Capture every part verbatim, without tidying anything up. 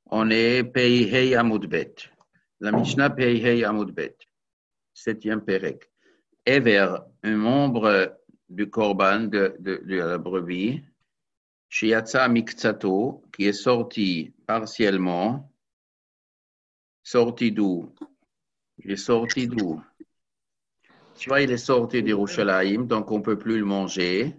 On est Pei Hei Amud Bet. La Mishnah Pei Hei Amud Bet. Septième Pérec. Ever, un membre du korban de, de, de la brebis, Shiatsa Miktsato, qui est sorti partiellement, sorti d'où? Il est sorti d'où? Soit il est sorti d'Yerushalayim, donc on ne peut plus le manger,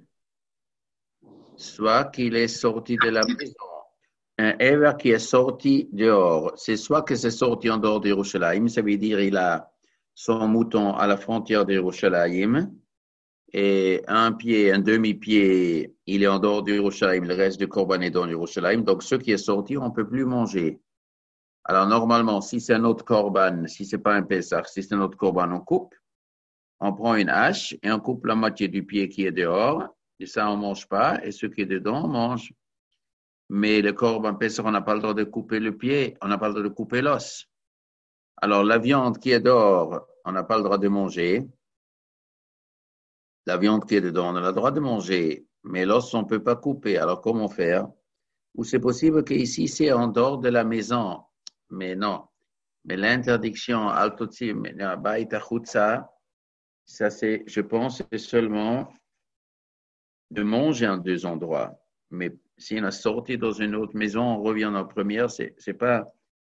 soit qu'il est sorti de la maison. Un Ever qui est sorti dehors, c'est soit que c'est sorti en dehors d'Yerushalayim, ça veut dire il a son mouton à la frontière d'Yerushalayim, et un pied, un demi-pied, il est en dehors d'Yerushalayim, le reste du korban est dans Yerushalayim, donc ce qui est sorti, on ne peut plus manger. Alors normalement, si c'est un autre korban, si ce n'est pas un Pessah, si c'est un autre korban, on coupe, on prend une hache et on coupe la moitié du pied qui est dehors, et ça on ne mange pas, et ce qui est dedans, on mange. Mais le korban Pessah, on n'a pas le droit de couper le pied, on n'a pas le droit de couper l'os. Alors la viande qui est dehors, on n'a pas le droit de manger. La viande qui est dedans, on a le droit de manger, mais l'os, on ne peut pas couper. Alors, comment faire? Ou c'est possible qu'ici, c'est en dehors de la maison, mais non. Mais l'interdiction, ça c'est, je pense, c'est seulement de manger en deux endroits. Mais si on a sorti dans une autre maison, on revient en première, c'est, c'est pas,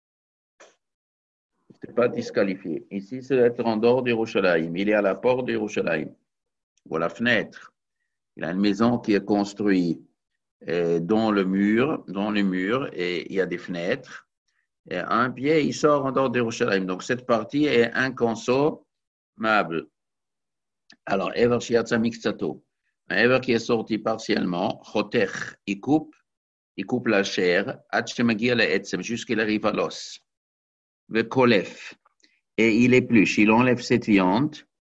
c'est pas disqualifié. Ici, c'est d'être en dehors d'Yerushalayim. Il est à la porte d'Yerushalayim. Ou à la fenêtre. Il a une maison qui est construite euh, dans le mur, dans le mur, et il y a des fenêtres. Et un pied, il sort en dehors d'Yerushalayim. Donc, cette partie est inconsommable. Alors, Ever Shiatsa Mixtato. Un Ever qui est sorti partiellement, Chotech, il coupe, il coupe la chair, Hatchemagia le Etzem, jusqu'il arrive à l'os. Le Kolef. Et il épluche, il enlève cette viande.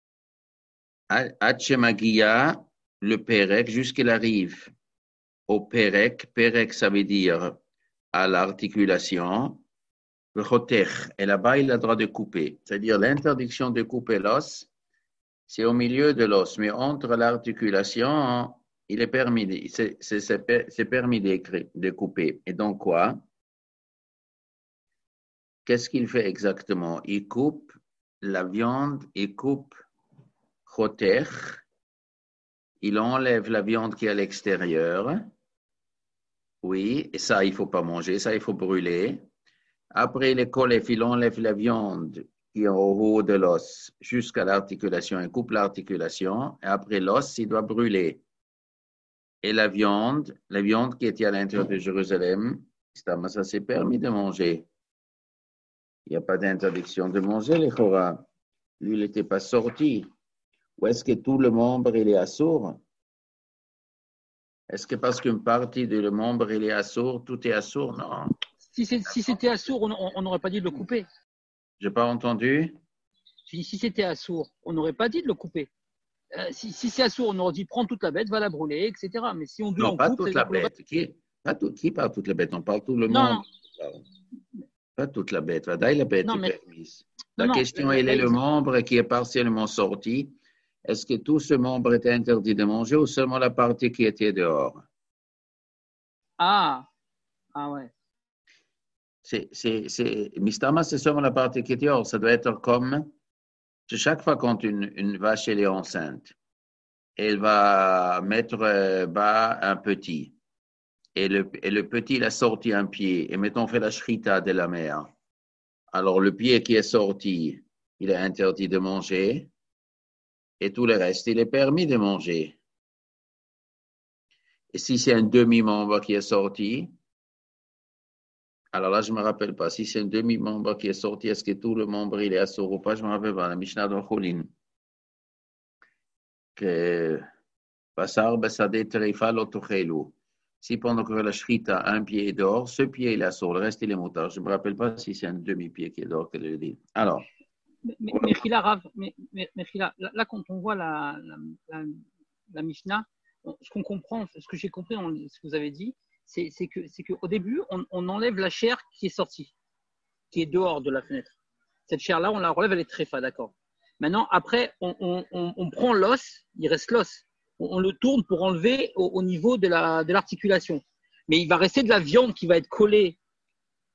Hatchemagia, le Pérec, jusqu'il arrive au Pérec. Pérec, ça veut dire à l'articulation. Le Chotech. Et là-bas, il a le droit de couper. C'est-à-dire l'interdiction de couper l'os, c'est au milieu de l'os. Mais entre l'articulation, il est permis, c'est, c'est, c'est permis de couper. Et donc quoi? Qu'est-ce qu'il fait exactement? Il coupe la viande, il coupe Chotech. Il enlève la viande qui est à l'extérieur. Oui, et ça, il ne faut pas manger, ça, il faut brûler. Après, le kolef, il enlève la viande qui est au haut de l'os jusqu'à l'articulation. Il coupe l'articulation. Et après, l'os, il doit brûler. Et la viande, la viande qui était à l'intérieur de Jérusalem, ça s'est permis de manger. Il n'y a pas d'interdiction de manger, les chora. Lui, il n'était pas sorti. Ou est-ce que tout le membre, il est assourd? Est-ce que parce qu'une partie de le membre, il est assourd, tout est assourd? Non. Si, c'est, si c'était assourd, on n'aurait pas dit de le couper. Je n'ai pas entendu. Si, si c'était assourd, on n'aurait pas dit de le couper. Euh, si, si c'est assourd, on aurait dit prends toute la bête, va la brûler, et cetera. Mais si on dit non, on pas coupe, toute la bête. Le... Qui, pas tout, qui parle toute la bête? On parle tout le non, monde. Non. Pas toute la bête. Va la bête non, mais... permise. La non, question, non, elle la, est la... le membre qui est partiellement sorti. Est-ce que tout ce membre était interdit de manger ou seulement la partie qui était dehors? Ah, ah ouais. C'est, c'est, c'est, Mistama, c'est seulement la partie qui était dehors. Ça doit être comme chaque fois quand une, une vache elle est enceinte, elle va mettre bas un petit. Et le, et le petit, il a sorti un pied. Et mettons, on fait la shrita de la mère. Alors, le pied qui est sorti, il est interdit de manger. Et tout le reste, il est permis de manger. Et si c'est un demi-membre qui est sorti, alors là, je ne me rappelle pas. Si c'est un demi-membre qui est sorti, est-ce que tout le membre, il est assourd ou pas? Je ne me rappelle pas. La Mishnah de Cholin. Que Basar Besade Terefa Lotochelu. Si pendant que la shrita un pied est dehors, ce pied il est assourd, le reste il est motard. Je ne me rappelle pas si c'est un demi-pied qui est dehors que je dis. Alors. Mais, mais, mais, Phila, Rav, mais, mais, mais Phila, là, là, quand on voit la, la, la, la Mishnah, on, ce qu'on comprend, ce que j'ai compris dans ce que vous avez dit, c'est, c'est, que, c'est qu'au début, on, on enlève la chair qui est sortie, qui est dehors de la fenêtre. Cette chair-là, on la relève, elle est tréfa, d'accord. Maintenant, après, on, on, on, on prend l'os, il reste l'os. On, on le tourne pour enlever au, au niveau de, la, de l'articulation. Mais il va rester de la viande qui va être collée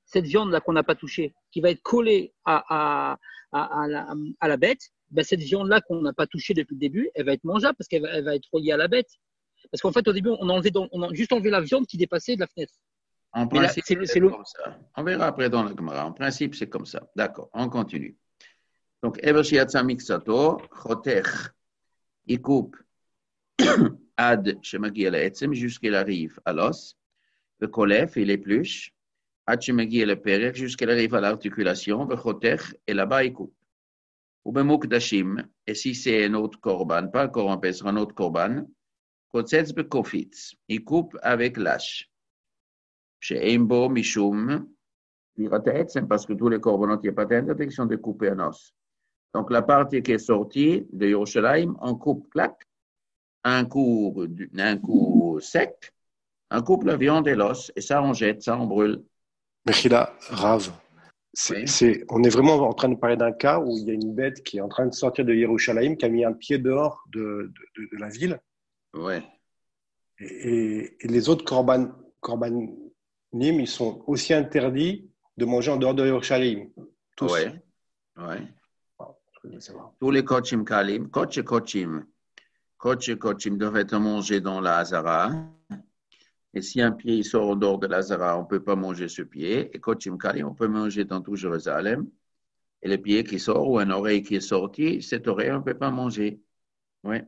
cette viande-là qu'on n'a pas touchée, qui va être collée à, à, à, à, la, à la bête, ben cette viande-là qu'on n'a pas touchée depuis le début, elle va être mangeable parce qu'elle va, elle va être reliée à la bête. Parce qu'en fait, au début, on a, enlevé dans, on a juste enlevé la viande qui dépassait de la fenêtre. En Mais là, principe, c'est le, c'est c'est le... comme ça. On verra après dans la Gemara. En principe, c'est comme ça. D'accord, on continue. Donc, Ever Shiatsa Mixato, Chotech, il coupe Ad Shemagi el Etzem jusqu'il arrive à l'os, le Kolef, il épluche, Ad Shemagi el Perek jusqu'il arrive à l'articulation, le Chotech, et là-bas, il coupe. Ou Bemukdashim, et si c'est un autre korban, pas un korban, c'est un autre korban, Kotzetz Bekofitz, il coupe avec l'âche. Chez Eimbo Mishum, parce que tous les corbanotes, il n'y a pas d'interdiction de couper un os. Donc, la partie qui est sortie de Yerushalayim, on coupe, clac, un coup, un coup sec, on coupe la viande et l'os, et ça, on jette, ça, on brûle. Mechila, Rav, c'est, Oui. c'est, on est vraiment en train de parler d'un cas où il y a une bête qui est en train de sortir de Yerushalayim, qui a mis un pied dehors de, de, de, de la ville. Ouais. Et, et, et les autres korban, korbanim, ils sont aussi interdits de manger en dehors de Yerushalayim. Tous. Ouais. Ouais. Je veux savoir. Tous les kochim kalim, koch et kochim, koch et kochim doivent être mangés dans la Hazara. Et si un pied sort en dehors de la Hazara, on ne peut pas manger ce pied. Et kochim kalim, on peut manger dans tout Jérusalem. Et le pied qui sort ou une oreille qui est sortie, cette oreille, on ne peut pas manger. Oui.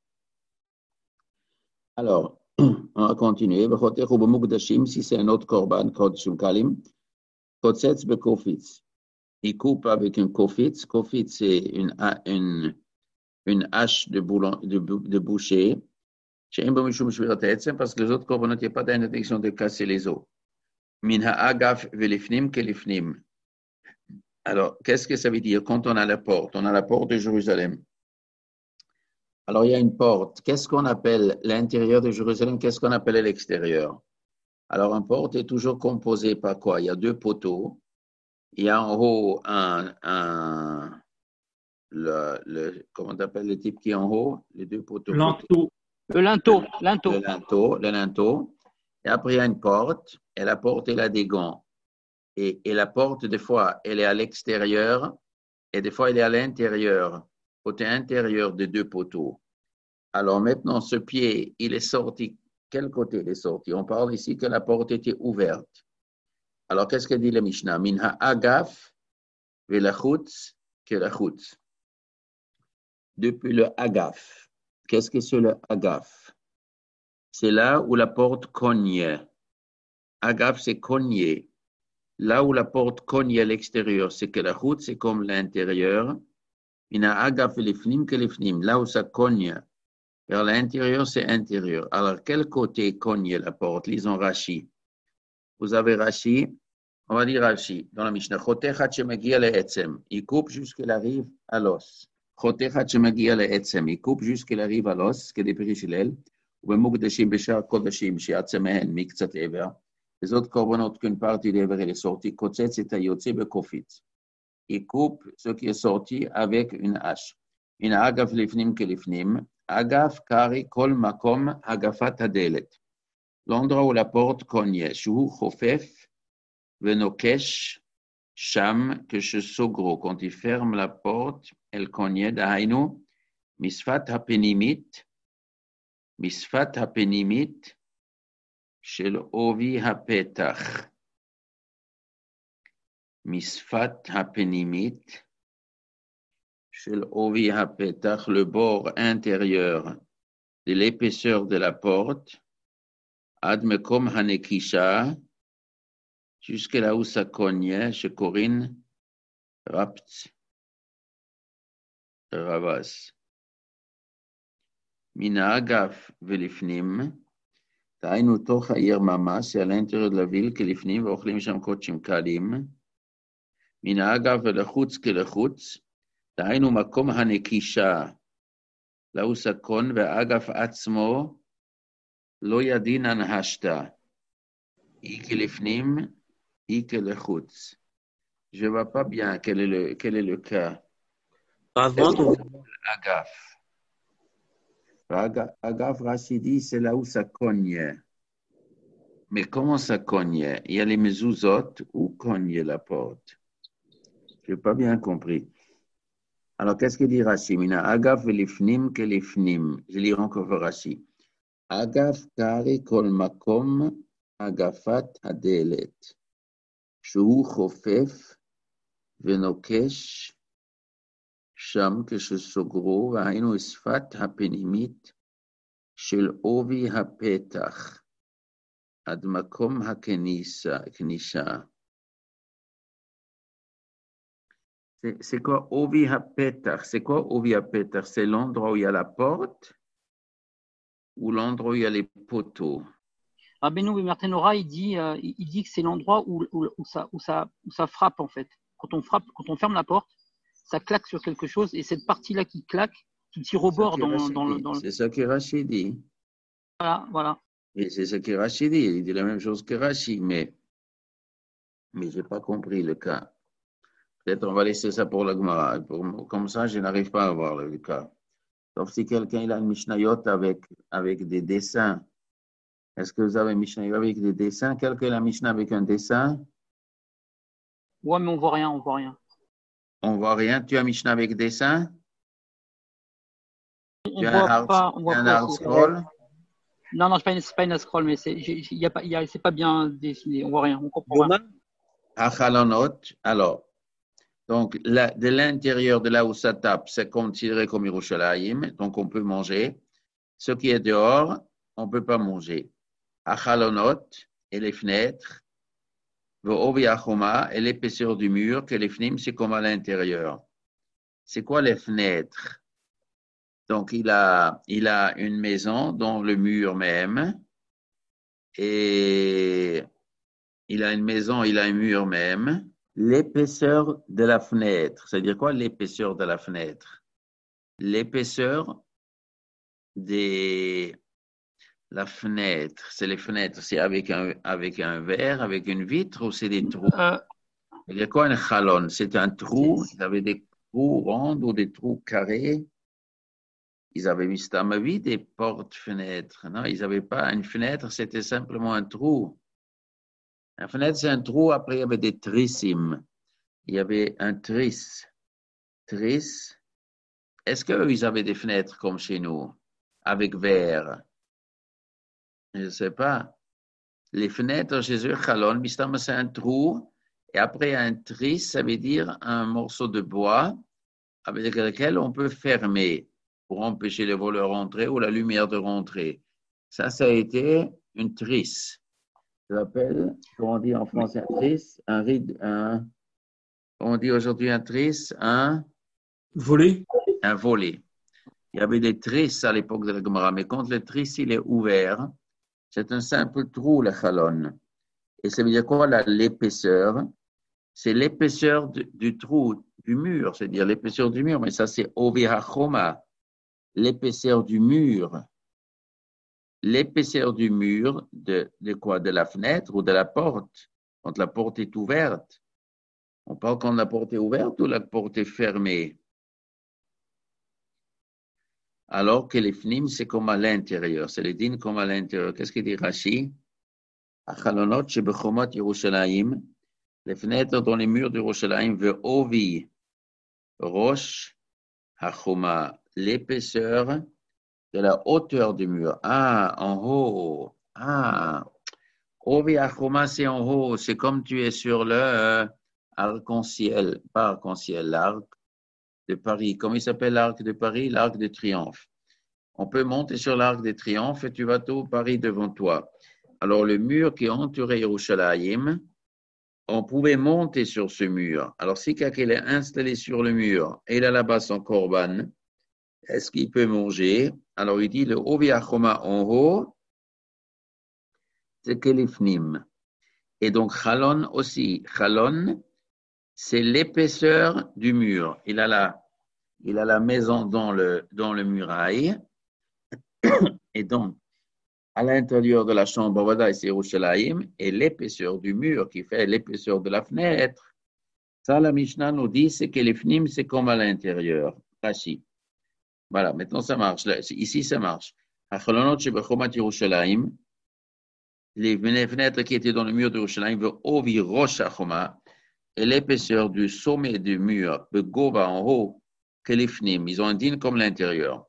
Alors, on va continuer. Si c'est un autre korban, kochim kalim, kotzetz bekofitz. Il coupe avec un kofitz. Kofitz, c'est une, une, une hache de, boulon, de, de boucher. Parce que les autres korbanot, il n'y a pas d'interdiction de casser les os. Min ha'agaf velifnim kelifnim. Alors, qu'est-ce que ça veut dire quand on a la porte? On a la porte de Jérusalem. Alors, il y a une porte. Qu'est-ce qu'on appelle l'intérieur de Jérusalem? Qu'est-ce qu'on appelle l'extérieur? Alors, une porte est toujours composée par quoi? Il y a deux poteaux. Il y a en haut un, un le, le, comment on appelle le type qui est en haut? Les deux poteaux. Linteau. Le linteau. Le, linteau. le linteau. Le linteau. Et après, il y a une porte. Et la porte, elle a des gants. Et, et la porte, des fois, elle est à l'extérieur. Et des fois, elle est à l'intérieur. Côté intérieur des deux poteaux. Alors maintenant, ce pied, il est sorti. Quel côté il est sorti? On parle ici que la porte était ouverte. Alors, qu'est-ce que dit le Mishnah? Minha agaf velachutz kelachutz. Depuis le agaf. Qu'est-ce que c'est le agaf? C'est là où la porte cogne. Agaf, c'est cogner. Là où la porte cogne à l'extérieur, c'est que la route, c'est comme l'intérieur. Minha agaf velifnim kelifnim. Là où ça cogne vers l'intérieur, c'est intérieur. Alors, quel côté cogne la porte? Lisons Rashi. Vous avez Rashi. On va dire Rashi dans la Mishnah. Il coupe jusqu'il arrive à l'os. Il coupe jusqu'il arrive à l'os, que des périchilels. Les autres corbanotes qu'une partie de l'Ever est sortie. Il coupe ce qui est sorti avec une hache. In agaf lifnim kelifnim. Agaf kari kol makom agafat hadelet. L'endroit où la porte cogne. Shu chofef venokesh sham que ce sogro. Quand il ferme la porte, elle cogne. Dahainu misfat hapenimit. Misfat hapenimit. Shel ovi hapetach. Misfat hapenimit. Shel ovi hapetach, le bord intérieur de l'épaisseur de la porte, ad mekom hanekisha, jusque là où ça cogne, chez Corinne, rapt, ravas. Mina agaf velifnim, tainu toch ha'ir mama, c'est à l'intérieur de la ville, kelifnim, v'ochlim sham kochim kalim. Mina agaf velechutz kelechutz, tainu makom hanekisha, là où ça cogne, ve'agaf atzmo, lo yadin anhashta. Ik lifnim, ik lechutz. Je ne vois pas bien quel est le, quel est le cas. Agaf. Agaf, Rachidi, c'est là où ça cogne. Mais comment ça cogne? Il y a les mezuzot, où cogne la porte? Je n'ai pas bien compris. Alors, qu'est-ce qu'il dit Rashi? Mina agaf velifnim kelifnim. Je lis encore Rashi. Agaf kari kol makom agafat hadelet. Shu chofef venokesh sham כשסוגרו, והיינו שפת הפנימית של עובי הפתח עד מקום הכניסה. C'est, c'est quoi Ovi HaPetach? C'est quoi Ovi HaPetach? C'est l'endroit où il y a la porte ou l'endroit où il y a les poteaux? Rabbeinu Bemertenora, il dit, euh, il dit que c'est l'endroit où, où, où, ça, où, ça, où ça frappe en fait. Quand on frappe, quand on ferme la porte, ça claque sur quelque chose et cette partie-là qui claque, qui tire au bord dans, dans le. Dans le... C'est ça que Rashi dit. Voilà, voilà. Et c'est ça que Rashi dit. Il dit la même chose que Rashi, mais, mais je n'ai pas compris le cas. Peut-être on va laisser ça pour la Gemara. Pour, comme ça, je n'arrive pas à voir le cas. Sauf si quelqu'un il a une Mishnayot avec, avec des dessins. Est-ce que vous avez une Mishnayot avec des dessins? Quelqu'un a la Mishnah avec un dessin? Ouais, mais on voit rien, on voit rien. On voit rien. Tu as un Mishnah avec dessin? On tu voit as un pas, hard, on voit un pas. hard scroll? Non, non, c'est pas une, c'est pas une scroll, mais c'est, y a pas, y a, c'est pas bien dessiné. On voit rien, on comprend rien. Achalonot. Alors, donc la, de l'intérieur de là où ça tape, c'est considéré comme Yerushalayim, donc on peut manger. Ce qui est dehors, on ne peut pas manger. Achalonot et les fenêtres. Ve'ovi achoma et l'épaisseur du mur, que les fnim, c'est comme à l'intérieur. C'est quoi les fenêtres? Donc, il a, il a une maison dans le mur même, et il a une maison, il a un mur même. L'épaisseur de la fenêtre, c'est-à-dire quoi l'épaisseur de la fenêtre? L'épaisseur de la fenêtre, c'est les fenêtres, c'est avec un, avec un verre, avec une vitre ou c'est des trous? Euh, Il y a quoi un chalon? C'est un trou, il avait des trous ronds ou des trous carrés. Ils avaient mis à ma vie des portes-fenêtres. Non, ils n'avaient pas une fenêtre, c'était simplement un trou. Une fenêtre, c'est un trou, après il y avait des trissim. Il y avait un tris. Tris. Est-ce qu'eux, ils avaient des fenêtres comme chez nous, avec verre? Je ne sais pas. Les fenêtres chez eux, chalon, c'est un trou, et après un tris, ça veut dire un morceau de bois avec lequel on peut fermer pour empêcher les voleurs de rentrer ou la lumière de rentrer. Ça, ça a été une trisse. Ça s'appelle, comment on dit en français, un trisse, un ride, un, on dit aujourd'hui un trisse, un volet. Un volet. Il y avait des trisses à l'époque de la Gemara, mais quand le trisse, il est ouvert, c'est un simple trou, le chalon. Et ça veut dire quoi, là, l'épaisseur? C'est l'épaisseur du, du trou, du mur, c'est-à-dire l'épaisseur du mur, mais ça, c'est ovi hachoma. L'épaisseur du mur, l'épaisseur du mur de, de quoi? De la fenêtre ou de la porte, quand la porte est ouverte. On parle quand la porte est ouverte ou la porte est fermée. Alors que les fnim, c'est comme à l'intérieur, c'est les dînes comme à l'intérieur. Qu'est-ce qu'il dit Rashi? Achalonot shebechomot Yerushalayim, les fenêtres dans les murs de Yerushalayim, ve'ovi rosh hachoma, l'épaisseur de la hauteur du mur. Ah, en haut. Ah, Ovi Achoma, c'est en haut. C'est comme tu es sur le euh, arc-en-ciel, pas arc-en-ciel, l'arc de Paris. Comment il s'appelle l'arc de Paris? L'arc de triomphe. On peut monter sur l'arc de triomphe et tu vas tout Paris devant toi. Alors, le mur qui entourait Yerushalayim, on pouvait monter sur ce mur. Alors, si quelqu'un est installé sur le mur et il a là-bas son korban, est-ce qu'il peut manger? Alors, il dit le Ovi Achoma en haut, c'est que les fnim. Et donc, Chalon aussi. Chalon, c'est l'épaisseur du mur. Il a la, il a la maison dans le, dans le muraille. Et donc, à l'intérieur de la chambre, voilà, c'est Yerushalayim, et l'épaisseur du mur qui fait l'épaisseur de la fenêtre. Ça, la Mishnah nous dit, c'est que les fnim, c'est comme à l'intérieur. Rashi. Voilà, maintenant ça marche. Là, ici, ça marche. Achalonot shebechomat Yerushalayim, les fenêtres qui étaient dans le mur de Yerushalayim, Ovi Rosh Achoma, et l'épaisseur du sommet du mur, Begova en haut, Kelifnim, ils ont un din comme l'intérieur.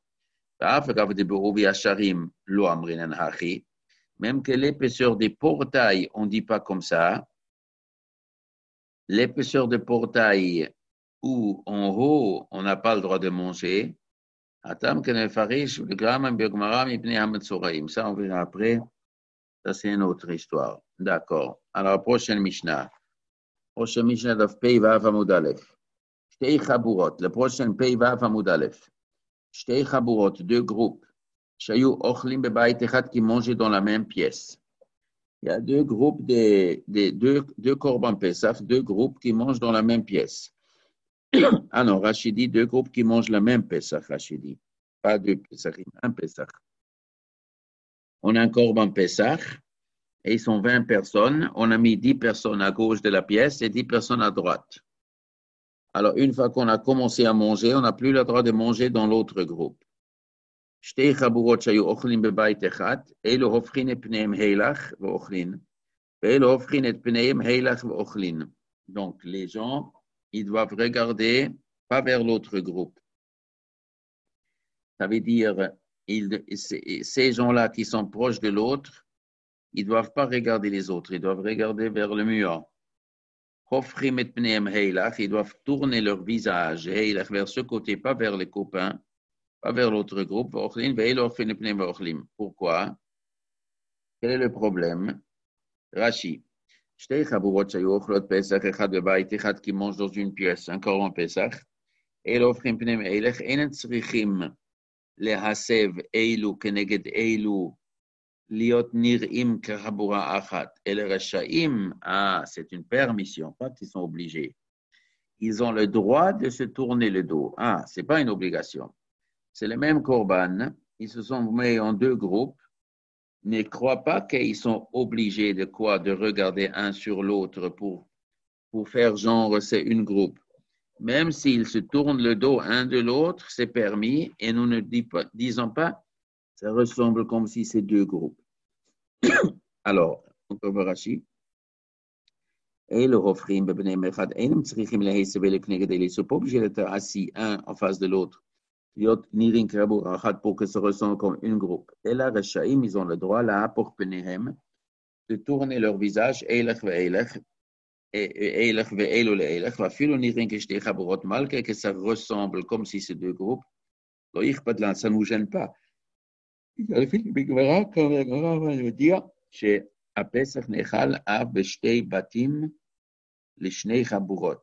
Même que l'épaisseur des portails, on ne dit pas comme ça. L'épaisseur des portails où en haut, on n'a pas le droit de manger. Ça, on verra après. Ça, c'est une autre histoire. D'accord. Alors, prochaine Mishnah. Prochaine Mishnah de Pei Vav Amud Aleph. Shtei Chaburot. Le prochain Pei Vav Amud Aleph. Shtei Chaburot, deux groupes. Shayu Ochlim Bebayit Echad qui mangeaient dans la même pièce. Il y a deux groupes, de, de, deux, deux Korban Pesach, deux groupes qui mangent dans la même pièce. Ah non, Rachidi, deux groupes qui mangent la même Pesach, Rachidi. Pas deux Pesachim, un Pesach. On a un Korban Pesach et ils sont vingt personnes. On a mis dix personnes à gauche de la pièce et dix personnes à droite. Alors, une fois qu'on a commencé à manger, on n'a plus le droit de manger dans l'autre groupe. Shtei chaburot shayu ochlin bebayit echad, elu hofchin et pneim heilach ve'ochlin, ve'elu hofchin et pneim heilach ve'ochlin. Donc, les gens, ils doivent regarder pas vers l'autre groupe. Ça veut dire, ils, ces gens-là qui sont proches de l'autre, ils ne doivent pas regarder les autres, ils doivent regarder vers le mur. Hofchim et pneim heilach, ils doivent tourner leur visage heilach vers ce côté, pas vers les copains, pas vers l'autre groupe. Pourquoi? Quel est le problème? Rashi. Shtei chaburot shayu ochlot pesach echad bebayit echad qui mange dans une pièce, un korban pesach, et l'ofchim pneim heilach, enet tzrichim lehasev eilu keneged eilu liot nir'im kechabura achat. Et les rashaim, ah, c'est une permission, pas qu'ils sont obligés. Ils ont le droit de se tourner le dos. Ah, c'est pas une obligation. C'est le même korban. Ils se sont mis en deux groupes. Ne croient pas qu'ils sont obligés de quoi? De regarder un sur l'autre pour, pour faire genre c'est une groupe. Même s'ils se tournent le dos un de l'autre, c'est permis et nous ne dis pas, disons pas ça ressemble comme si c'est deux groupes. Alors, on peut voir Rashi. Et le Hofrim, Bebnem Echad, Einem Tzrichim Lehese Velekneged, ils ne sont pas obligés d'être assis un en face de l'autre. Liot Nirin Krabur Achat pour que ça ressemble comme une groupe. Et là, Rashaim, ils ont le droit, là, pour Penehem, de tourner leur visage, Eilach Ve'eilach, Eilach Ve'elu Le'eilach, va filo Nirin Keshtei Chaburot, malgré que ça ressemble comme si c'est deux groupes. Ça ne nous gêne pas. Il y a le film de Gemara, quand Gemara va nous dire שהפסח נאכל אף בשתי בתים לשני חבורות.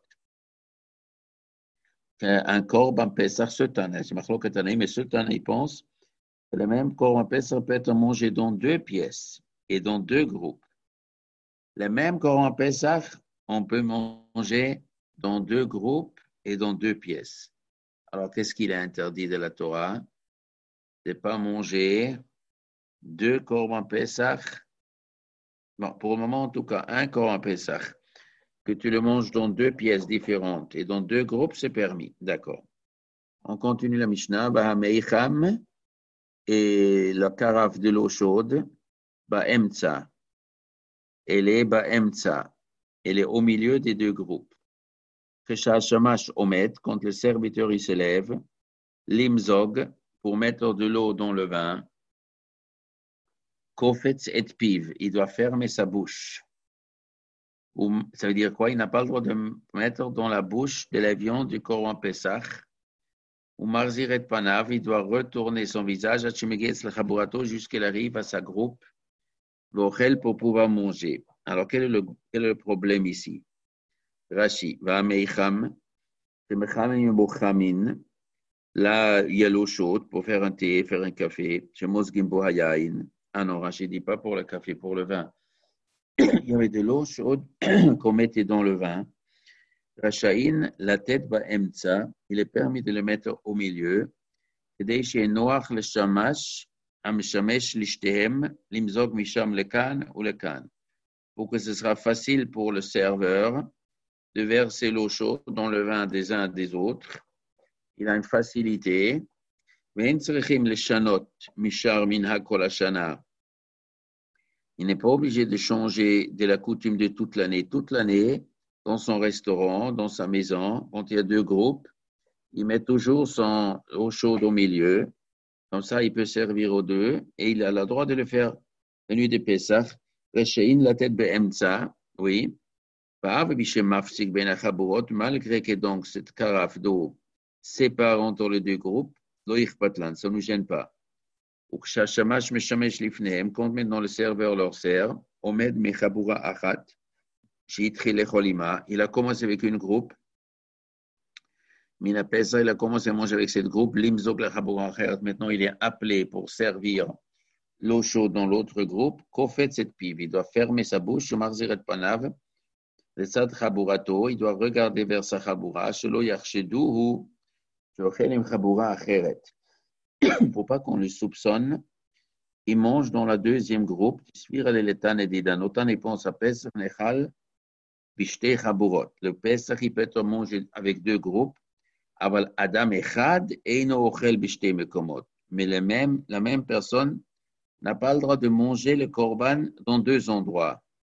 Un korban Pesach ce tana, c'est marqué tana, mais ce tana, il pense que le même korban Pesach peut être mangé dans deux pièces et dans deux groupes. Le même korban Pesach, on peut manger dans deux groupes et dans deux pièces. Alors, qu'est-ce qu'il est interdit de la Torah? De ne pas manger deux korban Pesach. Bon, pour le moment, en tout cas, un korban Pesach, que tu le manges dans deux pièces différentes et dans deux groupes, c'est permis. D'accord. On continue la Mishnah. Bahameicham et la carafe de l'eau chaude. Ba'emtsa. Elle est Ba'emtsa. Elle est au milieu des deux groupes. Kesha Shamash Omet, quand le serviteur il se lève. Limzog, pour mettre de l'eau dans le vin. Kofetz et piv, il doit fermer sa bouche. Ça veut dire quoi? Il n'a pas le droit de mettre dans la bouche de la viande du korban Pesach. Ou marzir et panav, il doit retourner son visage à Chimegetz le chaburato jusqu'il arrive à sa groupe, l'ochel pour pouvoir manger. Alors, quel est le, quel est le problème ici? Rashi, va meicham, mechamin bochamin. Là, il y a l'eau chaude pour faire un thé, faire un café. Chez Mosgim Bohayain. Ah non, Rachid dit pas pour le café, pour le vin. Il y avait de l'eau chaude qu'on mettait dans le vin. Rachaïn, la tête va emtsa. Il est permis de le mettre au milieu. Noach le shamash, am shamesh lishtehem, limzog misham le kan ou le kan. Pour que ce sera facile pour le serveur de verser l'eau chaude dans le vin des uns des autres. Il a une facilité. ואין צריכים לשנות משאר מנהג כל השנה Il n'est pas obligé de changer de la coutume de toute l'année. Toute l'année, dans son restaurant, dans sa maison, quand il y a deux groupes, il met toujours son eau chaude au milieu. Comme ça, il peut servir aux deux et il a le droit de le faire la nuit de Pessah. Rechein la tête be'emtsa, oui. Malgré que donc cette carafe d'eau sépare entre les deux groupes, ça ne nous gêne pas. Quand maintenant le serveur leur sert, Omed Mechabura Achat, il a commencé avec une groupe. Mina Pesa, il a commencé à manger avec cette groupe. Limzog la Chabura Achat, maintenant il est appelé pour servir l'eau chaude dans l'autre groupe. Qu'au fait cette pive, il doit fermer sa bouche, Marziret Panav, le Sad Chaburato, il doit regarder vers sa Chabura, Shelo Yarcheduhu, Shochelim Chabura Acheret. Il ne faut pas qu'on le soupçonne. Il mange dans la deuxième groupe. Il pense à Pesach Nechal Bishte Chaburot. Le Pesach, il peut être mangé avec deux groupes. Aval Adam Echad Eino Ochel Bishte Mekomot. Mais la même, la même personne n'a pas le droit de manger le korban dans deux endroits.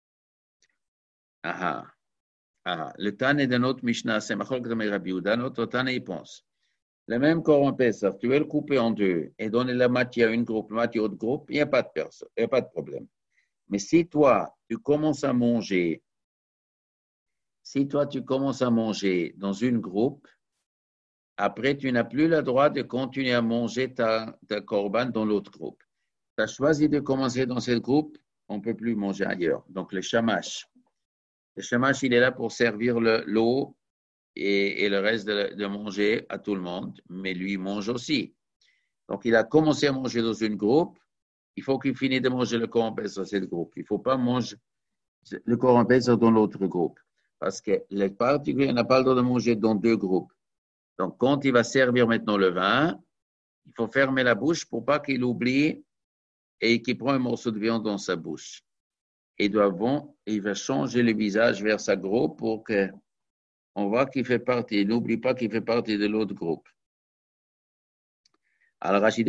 Ah ah. Le Tane de notre Mishnah, c'est Machol Gramei Rabbi Yehuda. Notre Tane, il pense. Le même korban Pesach, tu veux le couper en deux et donner la moitié à une groupe, la moitié à l'autre groupe, il n'y a pas de personne, il n'y a pas de problème. Mais si toi, tu commences à manger, si toi, tu commences à manger dans une groupe, après, tu n'as plus le droit de continuer à manger ta, ta korban dans l'autre groupe. Tu as choisi de commencer dans cette groupe, on ne peut plus manger ailleurs. Donc, le shamash. Le shamash, il est là pour servir le, l'eau et, et le reste de, de manger à tout le monde, mais lui mange aussi. Donc, il a commencé à manger dans une groupe, il faut qu'il finisse de manger le korban pesach dans cette groupe. Il ne faut pas manger le korban pesach dans l'autre groupe, parce que les particuliers n'ont pas le droit de manger dans deux groupes. Donc, quand il va servir maintenant le vin, il faut fermer la bouche pour pas qu'il oublie et qu'il prend un morceau de viande dans sa bouche. Et doit, bon, il va changer le visage vers sa groupe pour que on voit qu'il fait partie, il n'oublie pas qu'il fait partie de l'autre groupe. Alors, Rachid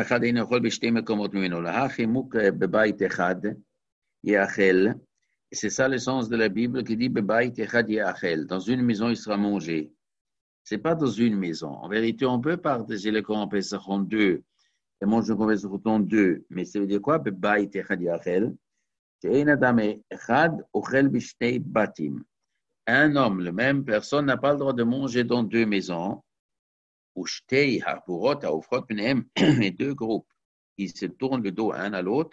c'est ça le sens de la Bible qui dit dans une maison, il sera mangé. Ce n'est pas dans une maison. En vérité, on peut partager le korban pesach en deux et manger le korban pesach en deux. Mais ça veut dire quoi? Un homme, la même personne, n'a pas le droit de manger dans deux maisons. Et deux groupes qui se tournent le dos un à l'autre.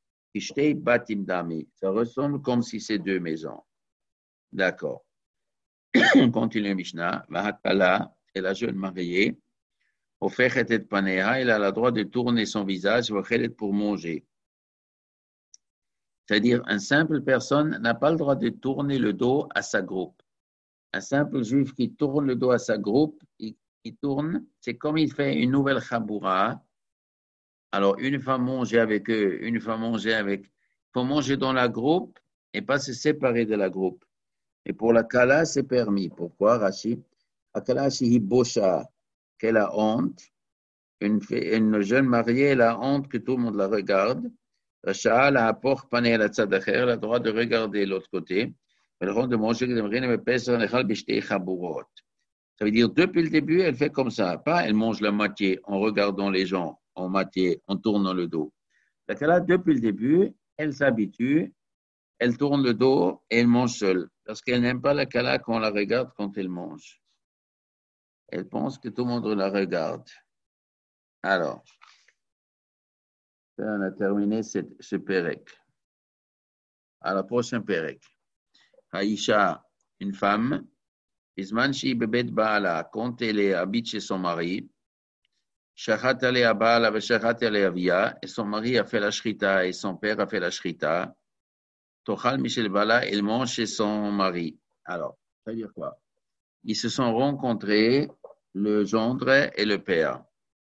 Ça ressemble comme si c'est deux maisons. D'accord. On continue Mishnah. Vahatala, et la jeune mariée, elle a le droit de tourner son visage pour manger. C'est-à-dire, une simple personne n'a pas le droit de tourner le dos à sa groupe. Un simple juif qui tourne le dos à sa groupe, il, il tourne, c'est comme il fait une nouvelle chaboura. Alors, une fois manger avec eux, une fois manger avec... Il faut manger dans la groupe et pas se séparer de la groupe. Et pour la kala, c'est permis. Pourquoi, Rachid? La kala, c'est hibosha, qu'elle a honte. Une, une jeune mariée, elle a honte que tout le monde la regarde. Racha, la apporte pané à la tzadacher, elle a le droit de regarder l'autre côté. Elle a le droit de manger, ça veut dire, depuis le début, elle fait comme ça. Pas, elle mange la moitié en regardant les gens, en moitié, en tournant le dos. La kala, depuis le début, elle s'habitue, elle tourne le dos et elle mange seule. Parce qu'elle n'aime pas la kala quand on la regarde quand elle mange. Elle pense que tout le monde la regarde. Alors, on a terminé ce, ce pérec. À la prochaine pérec. Haïcha, une femme, Ismanchi bebet baala, quand elle habite chez son mari, Shachat ale baala ve shachat ale avia, et son mari a fait la shrita et son père a fait la shrita. Tochal Michel Bala, elle mange chez son mari. Alors, ça veut dire quoi? Ils se sont rencontrés, le gendre et le père.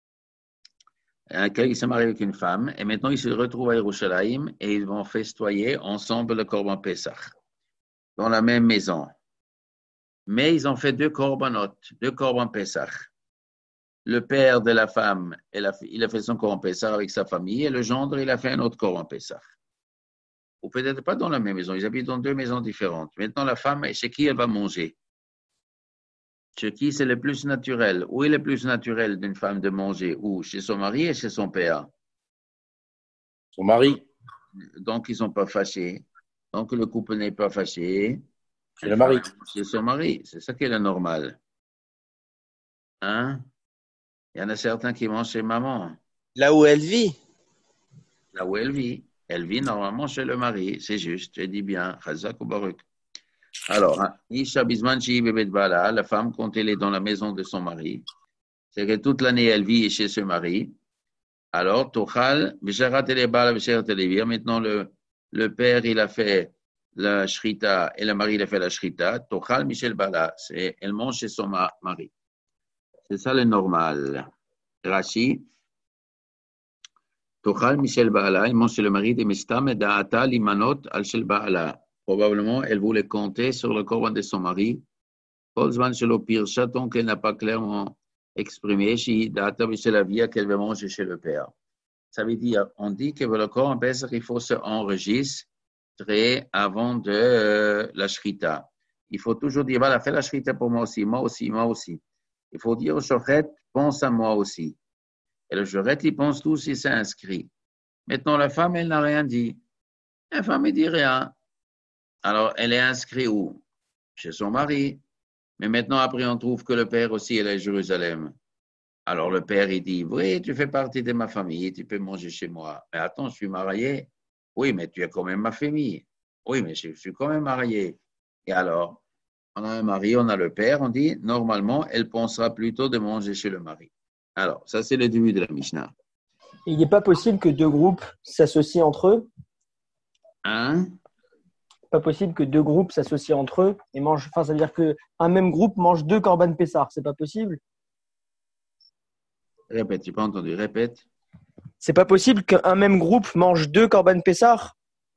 Il s'est marié avec une femme et maintenant ils se retrouvent à Yerushalayim et ils vont festoyer ensemble le korban Pesach dans la même maison. Mais ils ont fait deux korbanot, deux korban Pesach. Le père de la femme, il a fait son korban Pesach avec sa famille et le gendre, il a fait un autre korban Pesach. ou peut-être pas dans la même maison, ils habitent dans deux maisons différentes. Maintenant, la femme, chez qui elle va manger? Chez qui c'est le plus naturel? Où est le plus naturel d'une femme de manger? Où? Chez son mari et chez son père? Son mari. Donc, ils ne sont pas fâchés. Donc, le couple n'est pas fâché. Chez le mari. Chez son mari. C'est ça qui est le normal. Hein? Il y en a certains qui mangent chez maman. Là où elle vit. Là où elle vit. Elle vit normalement chez le mari. C'est juste. Je dis bien. Chazak ou Baruch. Alors, Isha Bisman Bebet Bala, la femme, quand elle est dans la maison de son mari, c'est que toute l'année, elle vit chez ce mari. Alors, Tochal, Bisharat Elebala, Bisharat Elevir. Maintenant, le, le père, il a fait la shrita et le mari, il a fait la shrita. Tochal Michel Bala, c'est, elle mange chez son mari. C'est ça le normal. Rashi, Tochal Michel Bala, il mange chez le mari de Mistam et Da'ata Limanot al Shel Bala. Probablement, elle voulait compter sur le corban de son mari. Kolzman Shelo Pirsha, tant qu'elle n'a pas clairement exprimé, Shi Da'ata Michel Avia, qu'elle veut manger chez le père. Ça veut dire, on dit que le corban Pesach, il faut se enregistrer avant de euh, la shrita. Il faut toujours dire, voilà, fais la shrita pour moi aussi, moi aussi, moi aussi. Il faut dire au shochet, pense à moi aussi. Et le shochet, il pense tous, il s'est inscrit. Maintenant, la femme, elle n'a rien dit. La femme, elle dit rien. Alors, elle est inscrite où? Chez son mari. Mais maintenant, après, on trouve que le père aussi, il est à Jérusalem. Alors, le père, il dit, oui, tu fais partie de ma famille, tu peux manger chez moi. Mais attends, je suis marié. Oui, mais tu es quand même ma famille. Oui, mais je suis quand même marié. Et alors, on a un mari, on a le père, on dit, normalement, elle pensera plutôt de manger chez le mari. Alors, ça, c'est le début de la Mishnah. Il n'est pas possible que deux groupes s'associent entre eux. Hein? Pas possible que deux groupes s'associent entre eux et mangent. Enfin, ça veut dire qu'un même groupe mange deux korban pessar. C'est pas possible. Répète, tu n'as pas entendu. Répète. C'est pas possible qu'un même groupe mange deux korban pessar.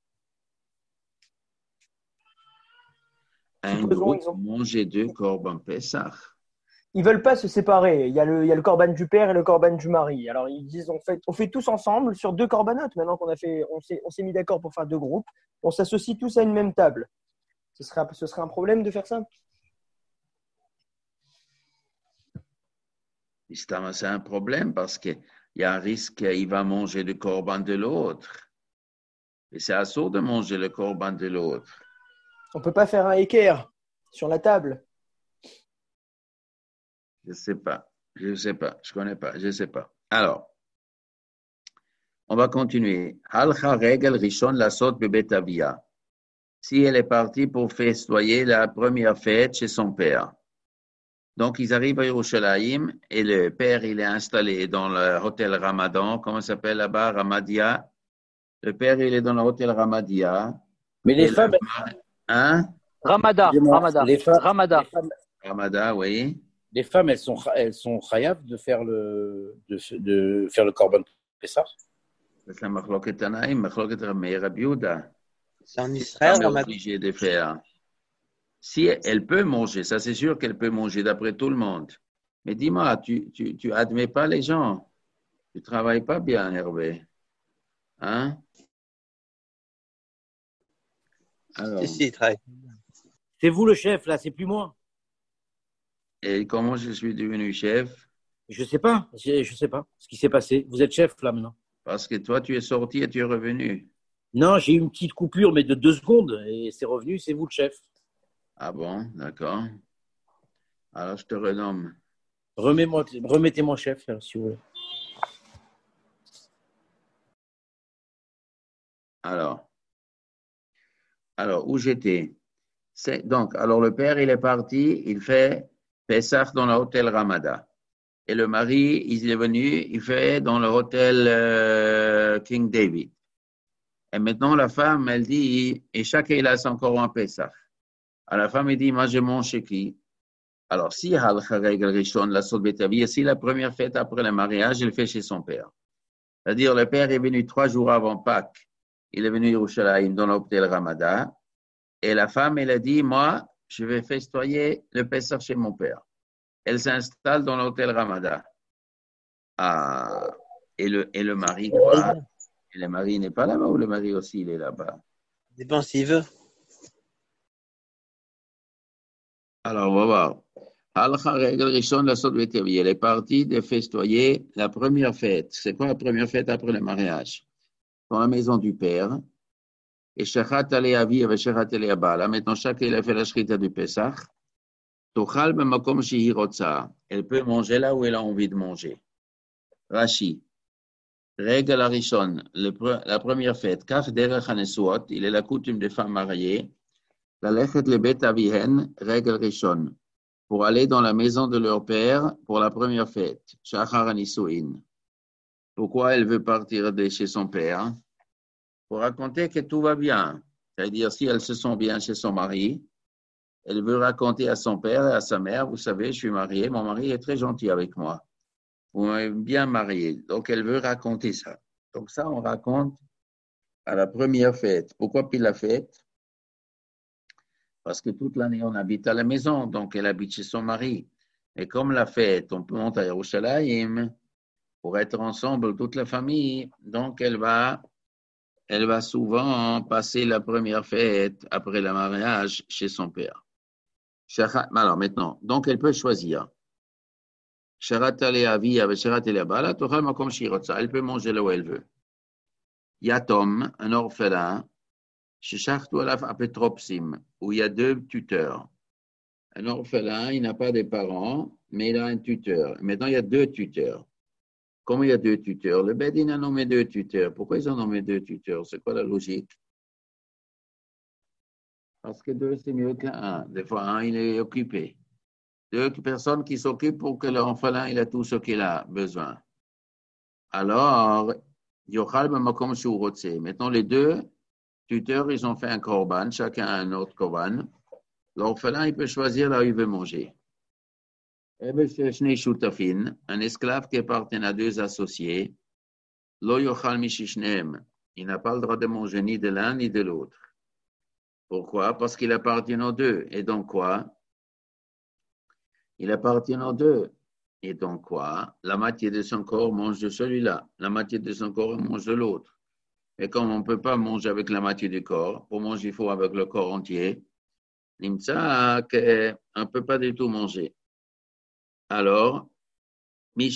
Un groupe manger deux korban pessar. Ils veulent pas se séparer. Il y a le, il y a le korban du père et le korban du mari. Alors ils disent on fait, on fait tous ensemble sur deux korbanotes. Maintenant qu'on a fait, on s'est, on s'est mis d'accord pour faire deux groupes, on s'associe tous à une même table. Ce serait, ce serait un problème de faire ça? C'est un problème parce qu'il y a un risque qu'il va manger le korban de l'autre. Et c'est assourd de manger le korban de l'autre. On peut pas faire un équerre sur la table. Je ne sais pas, je ne sais pas, je ne connais pas, je ne sais pas. Alors, on va continuer. Halcha regel rishon lasot bebet avia. Si elle est partie pour festoyer la première fête chez son père. Donc, ils arrivent à Yerushalayim et le père, il est installé dans le hôtel Ramadan. Comment ça s'appelle là-bas? Ramadia. Le père, il est dans le hôtel Ramadia. Mais les et femmes. La... Hein? Ramada. Ramada. Les femmes, Ramada. Les femmes, Ramada, oui. Les femmes, elles sont, elles sont chayav de faire le, de, de faire le korban pessar. C'est la machloket Tanaïm, machloket Rabbi Yehuda. C'est en Israël, Elle est obligée de faire. Si elle peut manger, ça c'est sûr qu'elle peut manger d'après tout le monde. Mais dis-moi, tu, tu, tu admets pas les gens. Tu travailles pas bien, Hervé. Hein? Alors, Si, si, il travaille. C'est vous le chef, là, c'est plus moi. Et comment je suis devenu chef? Je sais pas, je, je sais pas ce qui s'est passé. Vous êtes chef, là, maintenant. Parce que toi, tu es sorti et tu es revenu. Non, j'ai eu une petite coupure, mais de deux secondes, et c'est revenu, c'est vous le chef. Ah bon, d'accord. Alors, je te renomme. Remets-moi, remettez-moi chef, là, si vous voulez. Alors, alors où j'étais? C'est, donc, alors le père, il est parti, il fait Pessah dans l'hôtel Ramada. Et le mari, il est venu, il fait dans le hôtel euh, King David. Et maintenant, la femme, elle dit, et chacun, il a son Coran Pessah. Alors, la femme, elle dit, moi, je mange chez qui? Alors, si la si la première fête après le mariage, elle fait chez son père. C'est-à-dire, le père est venu trois jours avant Pâques. Il est venu à Yerushalayim dans l'hôtel Ramada. Et la femme, elle a dit, moi, je vais festoyer le Pessah chez mon père. Elle s'installe dans l'hôtel Ramada. Ah, et le, et le mari, quoi? Et le mari n'est pas là-bas ou le mari aussi, il est là-bas? dépend s'il veut. Alors, on va voir. Halcha règle rishon la sot vetevi. Elle est partie de festoyer la première fête. C'est quoi la première fête après le mariage? Dans la maison du père. Et shachat ale avi et shachat ale abala. Maintenant, chacun a fait la shrita du Pesach. Tochal b'makom shehi rotza. Elle peut manger là où elle a envie de manger. Rashi. Règle la rishon. La première fête. Kach derech hanesuot. Il est la coutume des femmes mariées. La lechet le bet avihen. Règle rishon. Pour aller dans la maison de leur père pour la première fête, Shachar Anisuin. Pourquoi elle veut partir de chez son père? Pour raconter que tout va bien. C'est-à-dire, si elle se sent bien chez son mari, elle veut raconter à son père et à sa mère, vous savez, je suis mariée, mon mari est très gentil avec moi. Vous m'avez bien marié. Donc, elle veut raconter ça. Donc, ça, on raconte à la première fête. Pourquoi puis la fête? Parce que toute l'année, on habite à la maison, donc elle habite chez son mari. Et comme la fête, on peut monter à Yerushalayim pour être ensemble, toute la famille, donc elle va, elle va souvent passer la première fête après le mariage chez son père. Alors maintenant, donc elle peut choisir. Elle peut manger là où elle veut. Yatom, un orphelin, où il y a deux tuteurs. Un orphelin, il n'a pas de parents, mais il a un tuteur. Maintenant, il y a deux tuteurs. Comment il y a deux tuteurs? Le Bedin a nommé deux tuteurs. Pourquoi ils ont nommé deux tuteurs? C'est quoi la logique? Parce que deux, c'est mieux qu'un. Des fois, un, il est occupé. Deux personnes qui s'occupent pour que l'orphelin il a tout ce qu'il a besoin. Alors, maintenant, les deux tuteurs, ils ont fait un korban, chacun un autre korban. L'orphelin, il peut choisir là où il veut manger. Un esclave qui appartient à deux associés, il n'a pas le droit de manger ni de l'un ni de l'autre. Pourquoi? Parce qu'il appartient aux deux. Et donc quoi? Il appartient aux deux. Et donc quoi? La moitié de son corps mange de celui-là. La moitié de son corps mange de l'autre. Et comme on ne peut pas manger avec la moitié du corps, pour manger, il faut avec le corps entier. Nimtsa, on ne peut pas du tout manger. Alors, un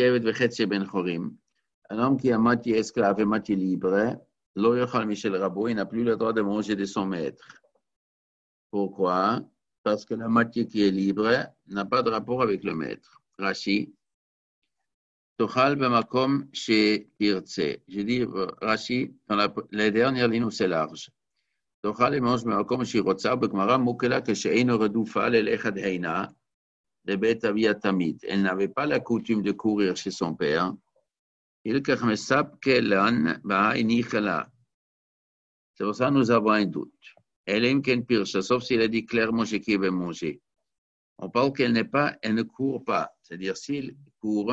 homme qui a moitié esclave et moitié libre, il n'a plus le droit de manger de son maître. Pourquoi? Parce que la moitié qui est libre n'a pas de rapport avec le maître. Rashi. Je dis, Rashi, dans la, la dernière ligne où c'est large. Elle n'avait pas la coutume de courir chez son père. C'est pour ça que nous avons un doute. Sauf s'il a dit clairement ce qu'il veut manger. On parle qu'elle n'est pas, elle ne court pas. C'est-à-dire, s'il court,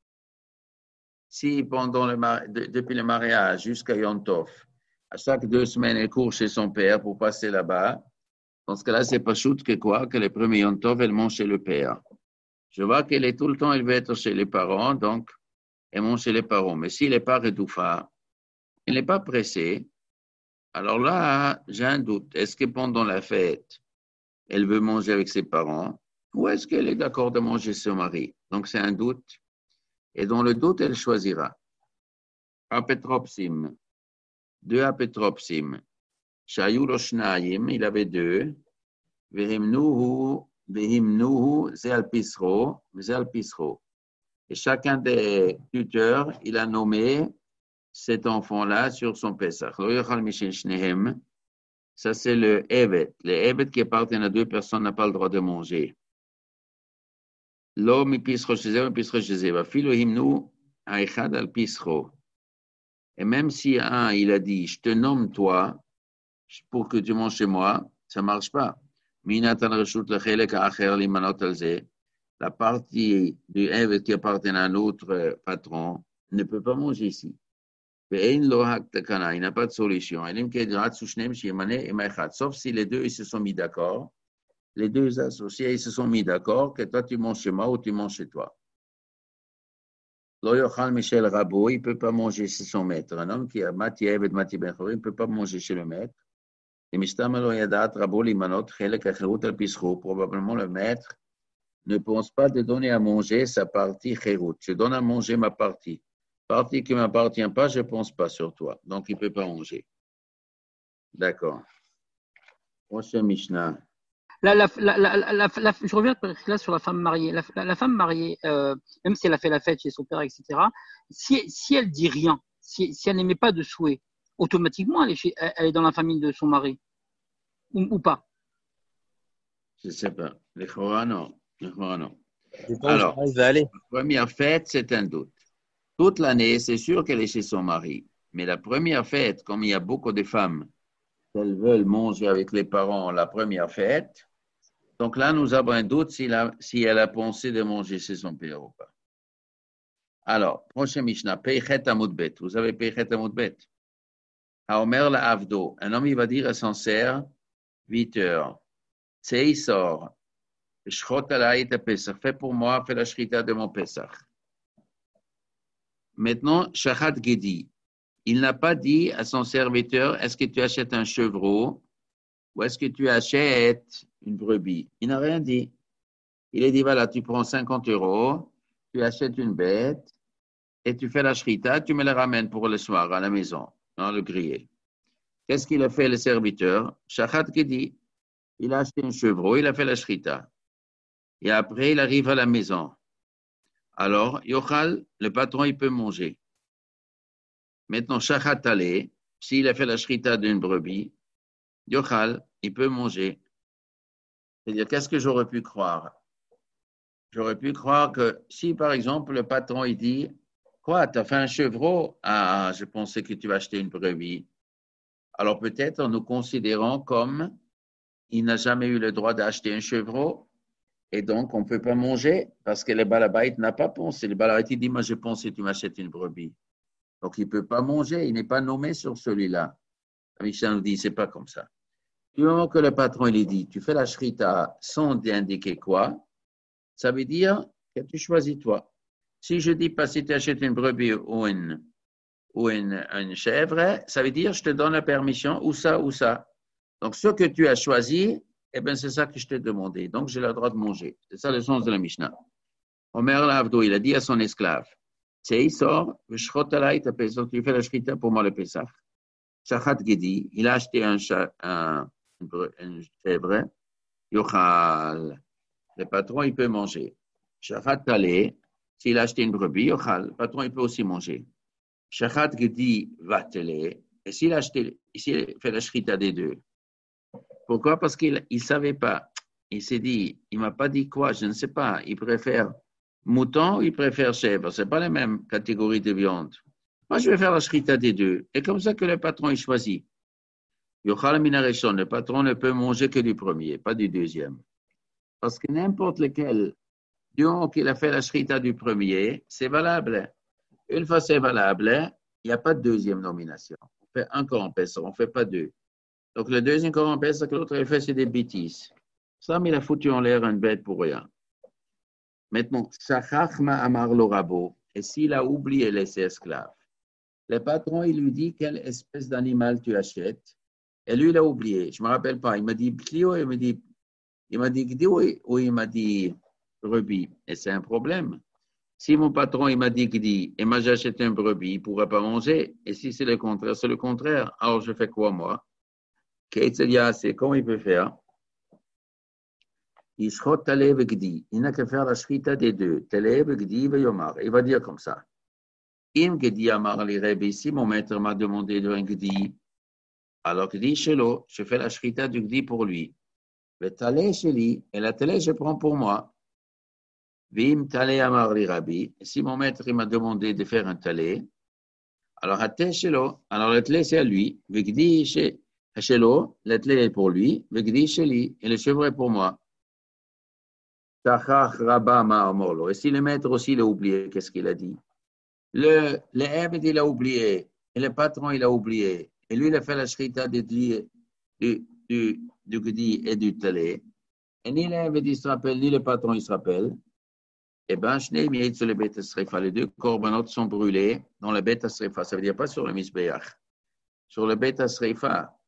si pendant le mari, de, depuis le mariage jusqu'à Yom Tov, à chaque deux semaines, elle court chez son père pour passer là-bas, dans ce cas-là, c'est pas chouette que quoi, que les premiers Yom Tov, elle mange chez le père. Je vois qu'elle est tout le temps, elle veut être chez les parents, donc elle mange chez les parents. Mais s'il n'est pas redoufa, elle n'est pas pressée, alors là, j'ai un doute. Est-ce que pendant la fête, elle veut manger avec ses parents ou est-ce qu'elle est d'accord de manger son mari? Donc, c'est un doute. Et dans le doute, elle choisira. Apetropsim. Deux apetropsim. Shayulo shnayim, il avait deux. Vehimnuhu, vehimnuhu, c'est alpisro, c'est alpisro. Et chacun des tuteurs, il a nommé cet enfant-là sur son Pesach. Ça, c'est le Evet. Le Evet qui appartient à deux personnes n'a pas le droit de manger. L'homme pisro chez eux, pisro chez eux. Filohimnu aïchad al pisro. Et même si un, il a dit, je te nomme toi pour que tu manges chez moi, ça ne marche pas. La partie du Evet qui appartient à un autre patron ne peut pas manger ici. Il n'a pas de solution. Sauf si les deux ils se sont mis d'accord. Les deux associés ils se sont mis d'accord que toi tu manges chez moi ou tu manges chez toi. Michel Rabot, il ne peut pas manger chez son maître. Un homme qui a Mati Evet, Mati Ben Chori, il ne peut pas manger chez le maître. Probablement le maître ne pense pas de donner à manger sa partie chérout. Je donne à manger ma partie. Partie qui ne m'appartient pas, je ne pense pas sur toi. Donc, il ne peut pas manger. D'accord. Prochain Mishnah. La, la, la, la, la, la, je reviens là sur la femme mariée. La, la, la femme mariée, euh, même si elle a fait la fête chez son père, et cetera, si, si elle dit rien, si, si elle n'émet pas de souhait, automatiquement, elle est, chez, elle est dans la famille de son mari. Ou, ou pas? Je ne sais pas. Les Chora, non. Les Chora, non. Alors, la première fête, c'est un doute. Toute l'année, c'est sûr qu'elle est chez son mari. Mais la première fête, comme il y a beaucoup de femmes, elles veulent manger avec les parents la première fête. Donc là, nous avons un doute si, la, si elle a pensé de manger chez son père ou pas. Alors, prochain Mishnah, Peichet Amoudbet. Vous avez Peichet Amoudbet. Haomer la Avdo. Un homme, il va dire à son serf, huit heures. Tsei sort. Shrot alay ta Pesach. Fais pour moi, fais la shrita de mon Pesach. Maintenant, Shachat Gedi. Il n'a pas dit à son serviteur, est-ce que tu achètes un chevreau ou est-ce que tu achètes une brebis? Il n'a rien dit. Il a dit, voilà, tu prends cinquante euros, tu achètes une bête et tu fais la shrita, tu me la ramènes pour le soir à la maison, dans le grillé. Qu'est-ce qu'il a fait le serviteur? Shachat Gedi. Il a acheté un chevreau, il a fait la shrita. Et après, il arrive à la maison. Alors, Yochal, le patron, il peut manger. Maintenant, Shachat Talé, s'il a fait la shrita d'une brebis, Yochal, il peut manger. C'est-à-dire, qu'est-ce que j'aurais pu croire? J'aurais pu croire que si, par exemple, le patron, il dit, quoi, tu as fait un chevreau? Ah, je pensais que tu vas acheter une brebis. Alors, peut-être en nous considérant comme il n'a jamais eu le droit d'acheter un chevreau et donc on ne peut pas manger parce que le balabait n'a pas pensé. Le balabait, il dit, moi, je pensais que tu m'achètes une brebis. Donc, il ne peut pas manger, il n'est pas nommé sur celui-là. La Mishnah nous dit, ce n'est pas comme ça. Du moment que le patron, il dit, tu fais la shrita sans indiquer quoi, ça veut dire que tu choisis toi. Si je ne dis pas si tu achètes une brebis ou une, ou une, une chèvre, ça veut dire je te donne la permission ou ça ou ça. Donc, ce que tu as choisi, eh bien, c'est ça que je t'ai demandé. Donc, j'ai le droit de manger. C'est ça le sens de la Mishnah. Omer Lavdo, il a dit à son esclave, il sort, tu fais la shrita pour moi le Pesach. Shachat Gedi, il a acheté un, un, un chèvre, Yochal. Le patron, il peut manger. Shachat Talé, s'il a acheté une brebis, Yochal, le patron, il peut aussi manger. Shachat Gedi va télé, et s'il a acheté, s'il fait la shrita des deux. Pourquoi? Parce qu'il ne savait pas. Il s'est dit, il ne m'a pas dit quoi, je ne sais pas. Il préfère mouton ou il préfère chèvre. Ce n'est pas la même catégorie de viande. Moi, je vais faire la shrita des deux. Et comme ça que le patron, il choisit. Yochal Minareshon, le patron ne peut manger que du premier, pas du deuxième. Parce que n'importe lequel, du moment qu'il a fait la shrita du premier, c'est valable. Une fois c'est valable, il n'y a pas de deuxième nomination. On fait un Corban Pessah, on ne fait pas deux. Donc, le deuxième Corban Pessah que l'autre a fait, c'est des bêtises. Ça, mais il a foutu en l'air une bête pour rien. Maintenant, Shachachma Amar lo Rabo, et s'il a oublié les esclaves, le patron, il lui dit quelle espèce d'animal tu achètes, et lui, il a oublié. Je ne me rappelle pas. Il m'a dit Clio, il m'a dit, il m'a dit Gdi, ou il m'a dit brebis. Et c'est un problème. Si mon patron, il m'a dit Gdi, et moi, j'achète un brebis, il ne pourra pas manger. Et si c'est le contraire, c'est le contraire. Alors, je fais quoi, moi? C'est comment il peut faire? Il n'a qu'à faire la shrita des deux. Il va dire comme ça. Im Gedi Amar li Rebbe, si mon maître m'a demandé de un Gedi, alors Gedi Shelo, je fais la shrita du Gedi pour lui. Le Talé Sheli, et la Talé, je prends pour moi. Vim Talé Amar li Rabbi, si mon maître il m'a demandé de faire un Talé, alors Haté Shelo, alors le Talé c'est à lui. Gedi Shelo, le Talé est pour lui. Gedi Sheli, et le chevreau est pour moi. Tachach Rabba Ma'amorlo. Et si le maître aussi l'a oublié, qu'est-ce qu'il a dit? Le, le Ebed, il a oublié, et le patron, il a oublié, et lui, il a fait la shrita du, du, du, du Gedi et du Talé, et ni le Ebed, il se rappelle, ni le patron, il se rappelle, et bien, sur le Beth Asrefa, les deux corbanotes sont brûlés dans le Beth Asrefa, ça veut dire pas sur le Misbeach, sur le Beth Asrefa,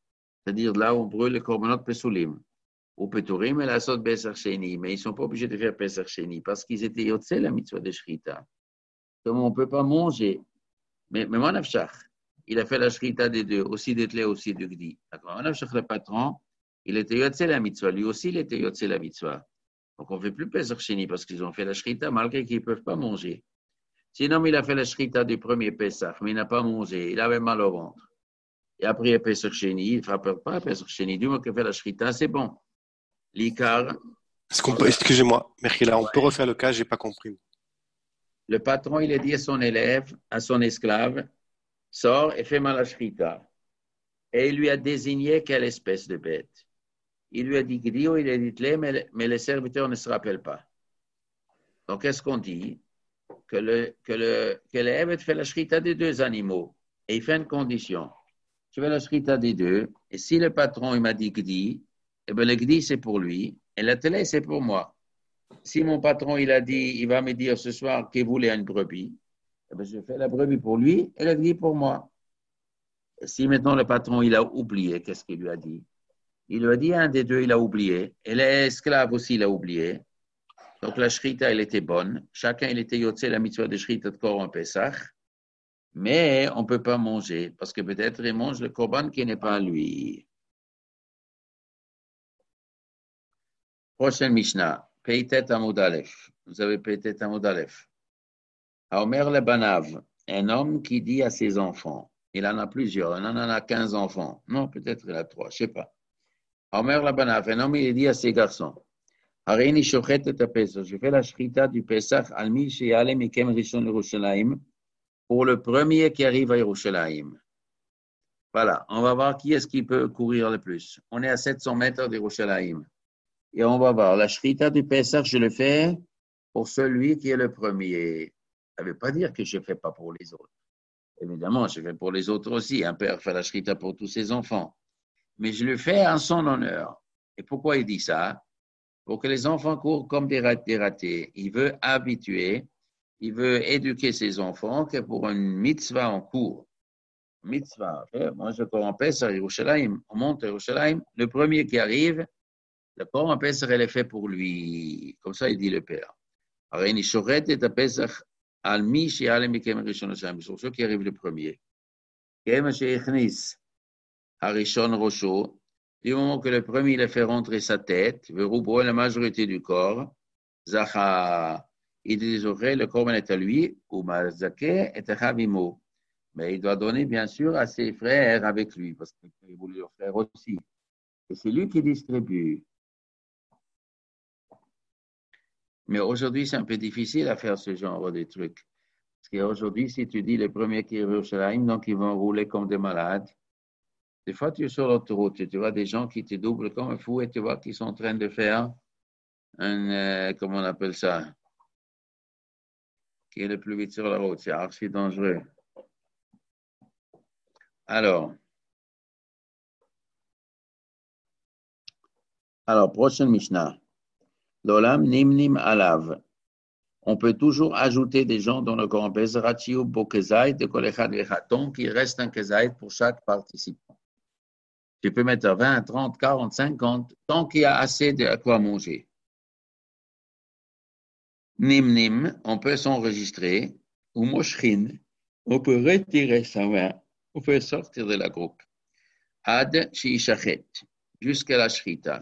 c'est-à-dire là où on brûle les korbanot pesulim. Ou Peturim et la Sot Pesach Sheni, mais ils ne sont pas obligés de faire Pesach Sheni parce qu'ils étaient Yotze la mitzvah de Shrita. Comme on ne peut pas manger, mais, mais Manafshach, il a fait la Shrita des deux, aussi d'Etlé, aussi de Gdi. D'accord, Manafshach, le patron, il était Yotze la mitzvah, lui aussi il était Yotze la mitzvah. Donc on ne fait plus Pesach Sheni parce qu'ils ont fait la Shrita malgré qu'ils ne peuvent pas manger. Sinon, il a fait la Shrita du premier Pesach, mais il n'a pas mangé, il avait mal au ventre. Et après Pesach Sheni, il ne frappe pas Pesach Sheni, du moment qu'il fait la Shrita, c'est bon. L'Icar. Est-ce qu'on peut, excusez-moi, Merkila, on peut refaire le cas, j'ai pas compris. Le patron, il a dit à son élève, à son esclave, sors et fais-moi la shrita. Et il lui a désigné quelle espèce de bête. Il lui a dit Gdio, il a dit Tlé, mais, mais les serviteurs ne se rappellent pas. Donc, qu'est-ce qu'on dit? Que le, que le, que l'élève fait la shrita des deux animaux. Et il fait une condition. Je fais la shrita des deux. Et si le patron, il m'a dit Gdi, eh bien, le Gdi, c'est pour lui, et la télé, c'est pour moi. Si mon patron, il a dit, il va me dire ce soir qu'il voulait une brebis, eh bien, je fais la brebis pour lui et le Gdi pour moi. Et si maintenant le patron, il a oublié, qu'est-ce qu'il lui a dit? Il lui a dit, un des deux, il a oublié, et l'esclave aussi, il a oublié. Donc, la shrita, elle était bonne. Chacun, il était yotze la mitzvah de shrita de korban Pesach, mais on ne peut pas manger, parce que peut-être il mange le korban qui n'est pas à lui. Prochaine Mishnah, Peitet Amud Aleph. Vous avez Peitet Amud Aleph. Omer le Banav, un homme qui dit à ses enfants, il en a plusieurs, il en a quinze enfants. Non, peut-être il a trois, je ne sais pas. Omer le Banav, un homme, il dit à ses garçons, Harini Shochet et Pesach, je fais la shrita du Pesach, Almi Sheyale Mikem Rishon Yerushalayim, pour le premier qui arrive à Yerushalayim. Voilà, on va voir qui est-ce qui peut courir le plus. On est à sept cents mètres d'Yerushalayim. Et on va voir, la shrita du Pesach, je le fais pour celui qui est le premier. Ça ne veut pas dire que je ne fais pas pour les autres. Évidemment, je fais pour les autres aussi. Un père fait la shrita pour tous ses enfants. Mais je le fais en son honneur. Et pourquoi il dit ça? Pour que les enfants courent comme des ratés. Il veut habituer, il veut éduquer ses enfants que pour une mitzvah en cours. Mitzvah. Moi, je cours en Pesach à Yerushalayim. On monte à Yerushalayim. Le premier qui arrive, le korban Pesach, elle est fait pour lui. Comme ça, il dit le père. Harini Shochet et Pesach al mi she'ale mikem rishon Hashem. Sur ceux qui arrivent le premier. Kem she'echnis harishon rosho. Du moment que le premier, il a fait rentrer sa tête, veroubo la majorité du corps, zacha, il dit le korban est à lui, ou mazake est à chavimo. Mais il doit donner, bien sûr, à ses frères avec lui, parce qu'il voulait leurs frères aussi. Et c'est lui qui distribue. Mais aujourd'hui, c'est un peu difficile à faire ce genre de trucs. Parce qu'aujourd'hui, si tu dis les premiers qui arrivent au Yerushalayim, donc ils vont rouler comme des malades. Des fois, tu es sur l'autoroute et tu vois des gens qui te doublent comme un fou et tu vois qu'ils sont en train de faire un, euh, comment on appelle ça, qui est le plus vite sur la route. C'est archi dangereux. Alors, alors, prochaine Mishnah. L'olam nimnim alav. On peut toujours ajouter des gens dans le Korban Pesach, Rachiou, Bokezait, de Kolechad Vechaton, qui reste un Kezait pour chaque participant. Tu peux mettre vingt, trente, quarante, cinquante, tant qu'il y a assez de quoi manger. Nim nim, on peut s'enregistrer, ou moshrin, on peut retirer sa main, on peut sortir de la groupe. Ad shiishachet, jusqu'à la shrita.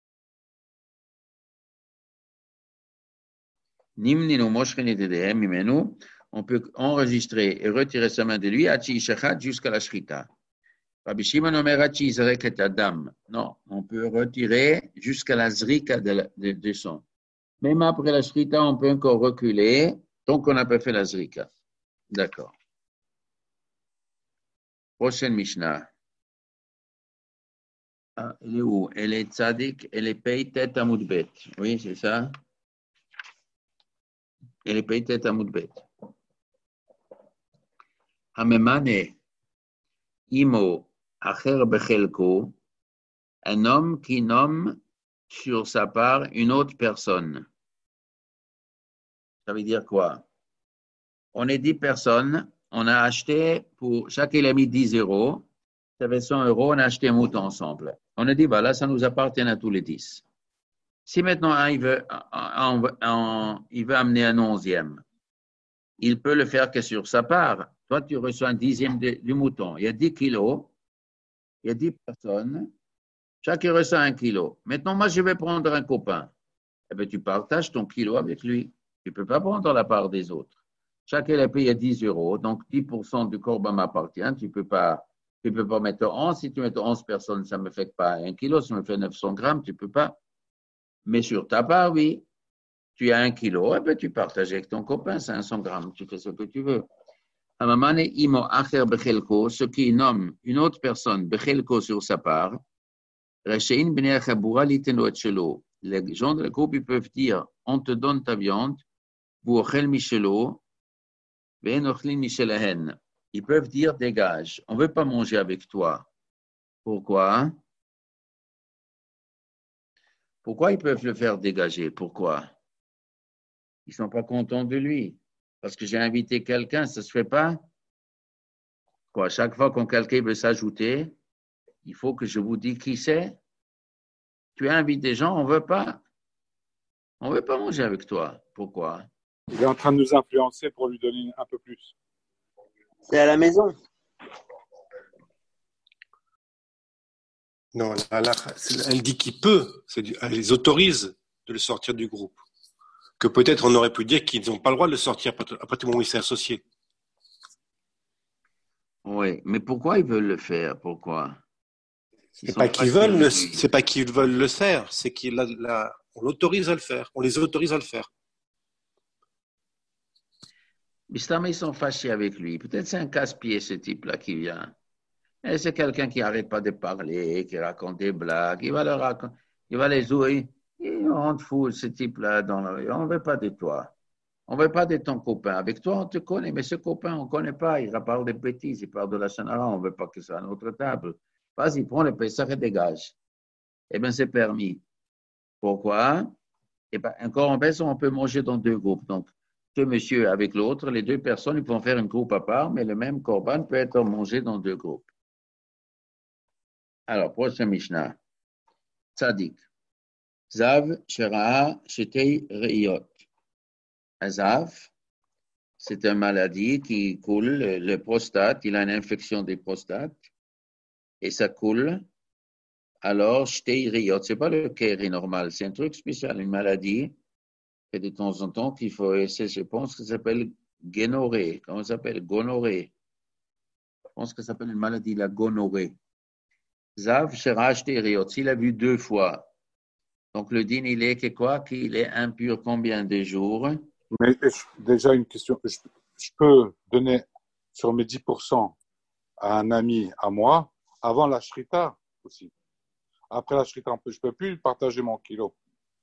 Nimnin ou moshrin et dedehem imenu, on peut enregistrer et retirer sa main de lui, ad shiishachet, jusqu'à la shrita. Rabbi Shimon Omer Hachi Zreket Adam. Non, on peut retirer jusqu'à la zrika de, de, de son. Même après la shrita, on peut encore reculer tant qu'on n'a pas fait la zrika. D'accord. Prochaine Mishnah. Ah, elle est où? Elle est tzadik, elle est peitet amudbet. Oui, c'est ça? Elle est peitet amudbet. Hamemane imo acher bechelko, un homme qui nomme sur sa part une autre personne. Ça veut dire quoi? On est dix personnes, on a acheté pour, chacun il a mis dix euros, tu avais cent euros, on a acheté un mouton ensemble. On a dit, voilà, ça nous appartient à tous les dix. Si maintenant hein, il, veut, en, en, il veut amener un onzième, il peut le faire que sur sa part. Toi, tu reçois un dixième de, du mouton. Il y a dix kilos, il y a dix personnes, chacun reçoit un kilo. Maintenant, moi, je vais prendre un copain. Eh bien, tu partages ton kilo avec lui. Tu ne peux pas prendre la part des autres. Chacun a payé dix euros, donc dix pour cent du corban m'appartient. Tu ne peux pas, tu peux pas mettre onze. Si tu mets onze personnes, ça ne me fait pas un kilo, ça me fait neuf cents grammes, tu ne peux pas. Mais sur ta part, oui. Tu as un kilo, eh bien, tu partages avec ton copain cinq cents grammes, tu fais ce que tu veux. Ce qui nomme une autre personne, bechelko sur sa part, les gens de la groupe, ils peuvent dire, on te donne ta viande, ils peuvent dire, dégage, on ne veut pas manger avec toi. Pourquoi? Pourquoi ils peuvent le faire dégager? Pourquoi? Ils ne sont pas contents de lui. Parce que j'ai invité quelqu'un, ça ne se fait pas. Quoi, chaque fois qu'on quelqu'un veut s'ajouter, il faut que je vous dise qui c'est. Tu invites des gens, on ne veut pas. On ne veut pas manger avec toi. Pourquoi? Il est en train de nous influencer pour lui donner un peu plus. C'est à la maison. Non, là, là, elle dit qu'il peut, elle les autorise de le sortir du groupe. Que peut-être on aurait pu dire qu'ils n'ont pas le droit de le sortir après tout le moment où il s'est associé. Oui, mais pourquoi ils veulent le faire? Pourquoi? C'est pas qu'ils veulent le, c'est pas qu'ils veulent le faire, c'est qu'on l'autorise à le faire, on les autorise à le faire. Bistama, ils sont fâchés avec lui. Peut-être c'est un casse-pied, ce type-là qui vient. Et c'est quelqu'un qui n'arrête pas de parler, qui raconte des blagues. Il va, leur raconter, il va les ouiller. On te fout, ce type-là. Dans la... On ne veut pas de toi. On ne veut pas de ton copain. Avec toi, on te connaît, mais ce copain, on ne connaît pas. Il parle des bêtises, il parle de la chanara. On ne veut pas que ce soit à notre table. Vas-y, prends le Pessah et dégage. Eh bien, c'est permis. Pourquoi? Eh bien, encore en plus, on peut manger dans deux groupes. Donc, ce monsieur avec l'autre, les deux personnes, ils vont faire un groupe à part, mais le même korban peut être mangé dans deux groupes. Alors, prochain Mishnah. Tzadik. Zav, Shera'a, Shetei, Re'iyot. Un Zav, c'est une maladie qui coule, le prostate, il a une infection des prostates, et ça coule. Alors, Shetei, Re'iyot, ce n'est pas le kéri normal, c'est un truc spécial, une maladie, et de temps en temps, qu'il faut essayer, je pense que ça s'appelle gonorrhée. Comment ça s'appelle? Gonorrhée. Je pense que ça s'appelle une maladie, la gonorrhée. Zav, Shera'a, Shetei, Re'iyot, s'il a vu deux fois, donc le din, il est que quoi? Qu'il est impur combien de jours? Mais déjà une question, je, je peux donner sur mes dix pour cent à un ami à moi avant la shrita aussi. Après la shrita, je ne peux plus partager mon kilo.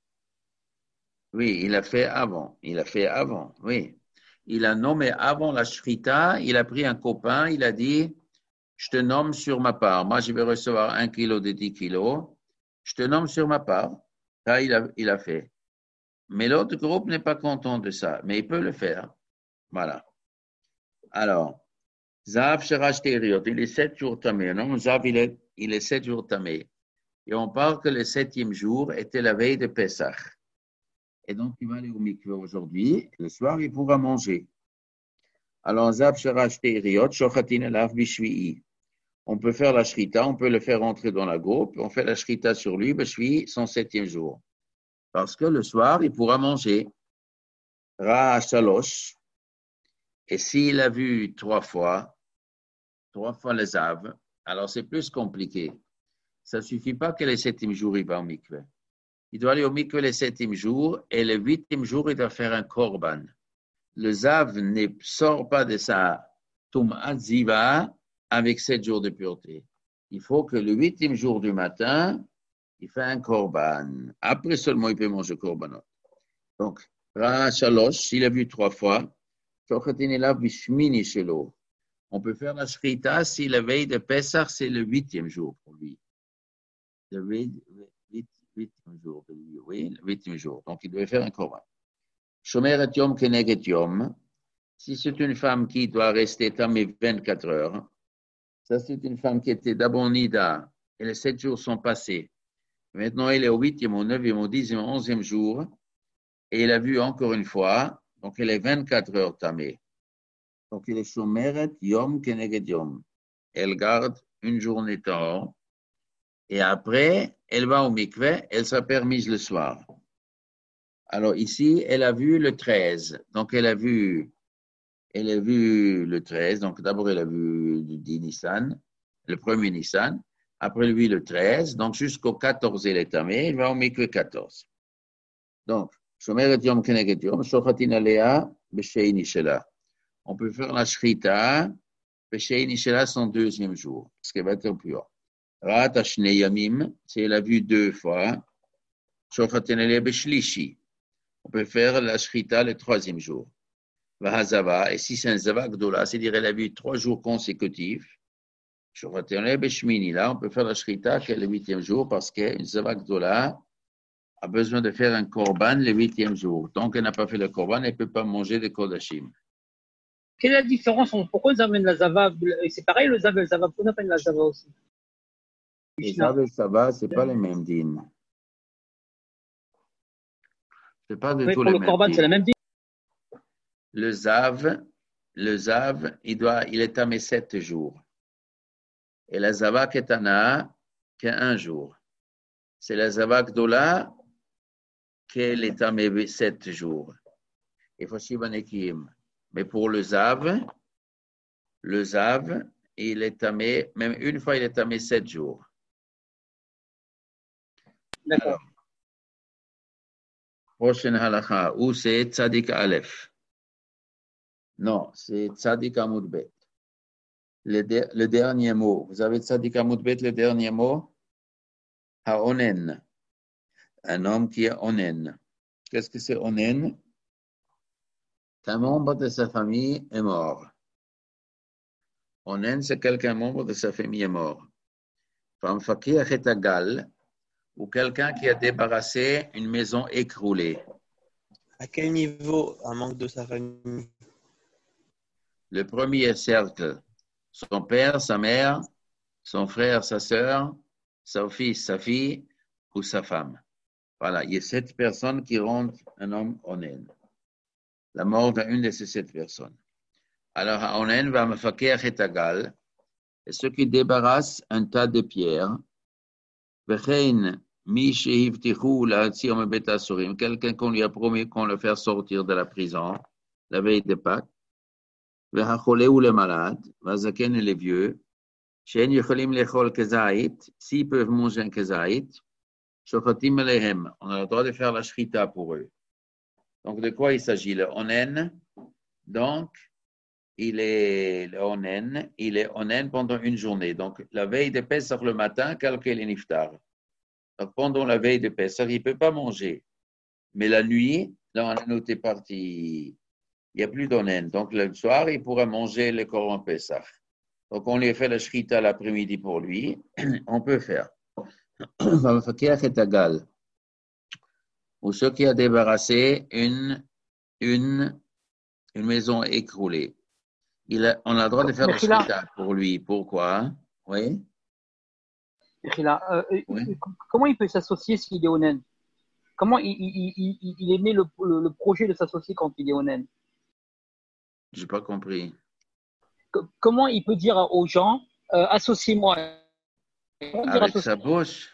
Oui, il a fait avant. Il a fait avant, oui. Il a nommé avant la shrita, il a pris un copain, il a dit, je te nomme sur ma part. Moi, je vais recevoir un kilo de dix kilos. Je te nomme sur ma part. Ça, il a, il a fait. Mais l'autre groupe n'est pas content de ça, mais il peut le faire. Voilà. Alors, Zav Sherasteriot, il est sept jours tamé. Non, Zav, il est, il est sept jours tamé. Et on parle que le septième jour était la veille de Pessah. Et donc, il va aller au mikveh aujourd'hui. Le soir, il pourra manger. Alors, Zav Sherasteriot, Shochatin elav bishvi'i. On peut faire la shrita, on peut le faire entrer dans la groupe. On fait la shrita sur lui, bishvi'i, son septième jour. Parce que le soir, il pourra manger. Ra shalosh. Et s'il a vu trois fois, trois fois les Zav, alors c'est plus compliqué. Ça ne suffit pas que le septième jour, il va au mikveh. Il doit aller au mikveh le septième jour et le huitième jour, il doit faire un korban. Le Zav ne sort pas de sa tum'at ziva avec sept jours de pureté. Il faut que le huitième jour du matin, il fait un korban. Après seulement, il peut manger korbanot. Donc, Ra Shalosh, s'il a vu trois fois, on peut faire la shrita si la veille de Pessah, c'est le huitième jour pour lui. Le huitième jour de lui, oui, le huitième jour. Donc, il doit faire un korban. Shomer et yom keneged yom. Si c'est une femme qui doit rester tamée vingt-quatre heures, Ça, c'est une femme qui était d'abord Nida, et les sept jours sont passés. Maintenant, elle est au huitième, au neuvième, au dixième, au onzième jour, et elle a vu encore une fois, donc elle est vingt-quatre heures tamée. Donc, elle est Shomeret Yom Keneged Yom. Elle garde une journée temps, et après, elle va au mikveh, elle sera permise le soir. Alors ici, elle a vu le treize, donc elle a vu, elle a vu le treize, donc d'abord elle a vu le dix Nissan, le premier Nissan, après elle a vu le treize, donc jusqu'au quatorze elle est tamée, elle va au mikveh quatorze. Donc, Shomeret Yom Keneged Yom, Shochatin Alea, B'Sheini Shela. On peut faire la Shrita, B'Sheini Shela son deuxième jour, ce qui va être plus haut. Rat Ashnei Yamim, c'est elle a vu deux fois, Shochatin Alea B'Shlishi. On peut faire la Shrita le troisième jour. Vahazava, et si c'est un Zava Gdola, c'est-à-dire elle a vu trois jours consécutifs, Shochatin Alea B'Shmini, là, on peut faire la Shrita que le huitième jour, parce qu'une Zava Gdola a besoin de faire un korban le huitième jour. Tant qu'elle n'a pas fait le korban, elle ne peut pas manger de kodashim. Quelle est la différence entre pourquoi ils amènent la Zava? C'est pareil le Zava, le Zava, pourquoi on appelle la Zava aussi? Les Zav et Sava, ce n'est pas les mêmes dînes. Ce n'est pas du Oui, tout pour les le mêmes korban, c'est la dînes. même dîne. Le Zav, le Zav, il, doit, il est tamé sept jours. Et la Zava Ketana, qu'un jour. C'est la Zava Gdola qu'elle est tamé sept jours. Il faut Shivanekim. Mais pour le Zav, le Zav, il est tamé, même une fois, il est tamé sept jours. D'accord. Alors, prochaine halakha, où c'est Tzadik Aleph? Non, c'est Tzadik Amud Bet. Le, de, le dernier mot. Vous avez Tzadik Amud Bet, le dernier mot? Ha-onen. Un homme qui est onen. Qu'est-ce que c'est onen? Qu'un membre de sa famille est mort. Onen, c'est quelqu'un membre de sa famille est mort. Femme fakir gal, ou quelqu'un qui a débarrassé une maison écroulée. À quel niveau un manque de sa famille? Le premier cercle, son père, sa mère, son frère, sa sœur, son fils, sa fille ou sa femme. Voilà, il y a sept personnes qui rendent un homme onen. La mort d'une de ces sept personnes. Alors, onen va me fakir gal, et ceux qui débarrassent un tas de pierres, quelqu'un qu'on lui a promis qu'on le faire sortir de la prison, la veille de Pâques, ou les malades, et les vieux, s'ils peuvent manger un kezaït, on a le droit de faire la shrita pour eux. Donc, de quoi il s'agit? Le onen, donc, il est le onen, il est onen pendant une journée. Donc, la veille de Pessah le matin, calcul est niftar. Donc, pendant la veille de Pessah, il ne peut pas manger. Mais la nuit, là, on a noté partie, il n'y a plus d'onen. Donc, le soir, il pourra manger le korban Pessah. Donc, on lui fait la shrita l'après-midi pour lui. On peut faire. Ou ceux qui a débarrassé une, une, une maison écroulée. Il a, on a le droit de faire la shrita pour lui. Pourquoi? Oui? Euh, oui. Comment il peut s'associer s'il est onen? Comment il, il, il, il est né le, le, le projet de s'associer quand il est onen? Je n'ai pas compris. Comment il peut dire aux gens, euh, associez-moi? Avec sa bouche.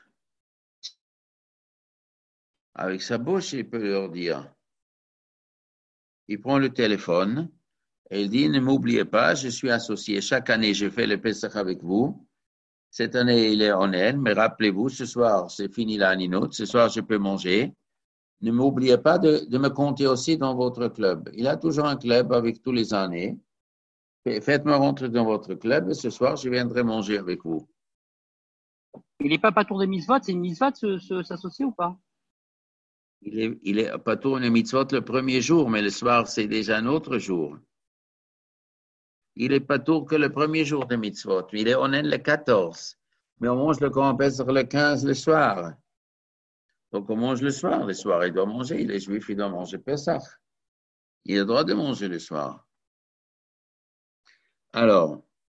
Avec sa bouche, il peut leur dire. Il prend le téléphone et il dit, ne m'oubliez pas, je suis associé. Chaque année, je fais le Pessah avec vous. Cette année, il est onen, mais rappelez-vous, ce soir, c'est fini la Ninot. Ce soir, je peux manger. Ne m'oubliez pas de, de me compter aussi dans votre club. Il a toujours un club avec tous les années. Faites-moi rentrer dans votre club et ce soir, je viendrai manger avec vous. Il n'est pas patour des mitzvot, c'est une mitzvot de s'associer ou pas? Il est, il est patour des mitzvot le premier jour, mais le soir, c'est déjà un autre jour. Il est patour que le premier jour des mitzvot. Il est onen le quatorze. Mais on mange le korban Pessah le quinze le soir. Donc, on mange le soir. Le soir, il doit manger. Il est juif, il doit manger Pessah. Il a le droit de manger le soir. Alors,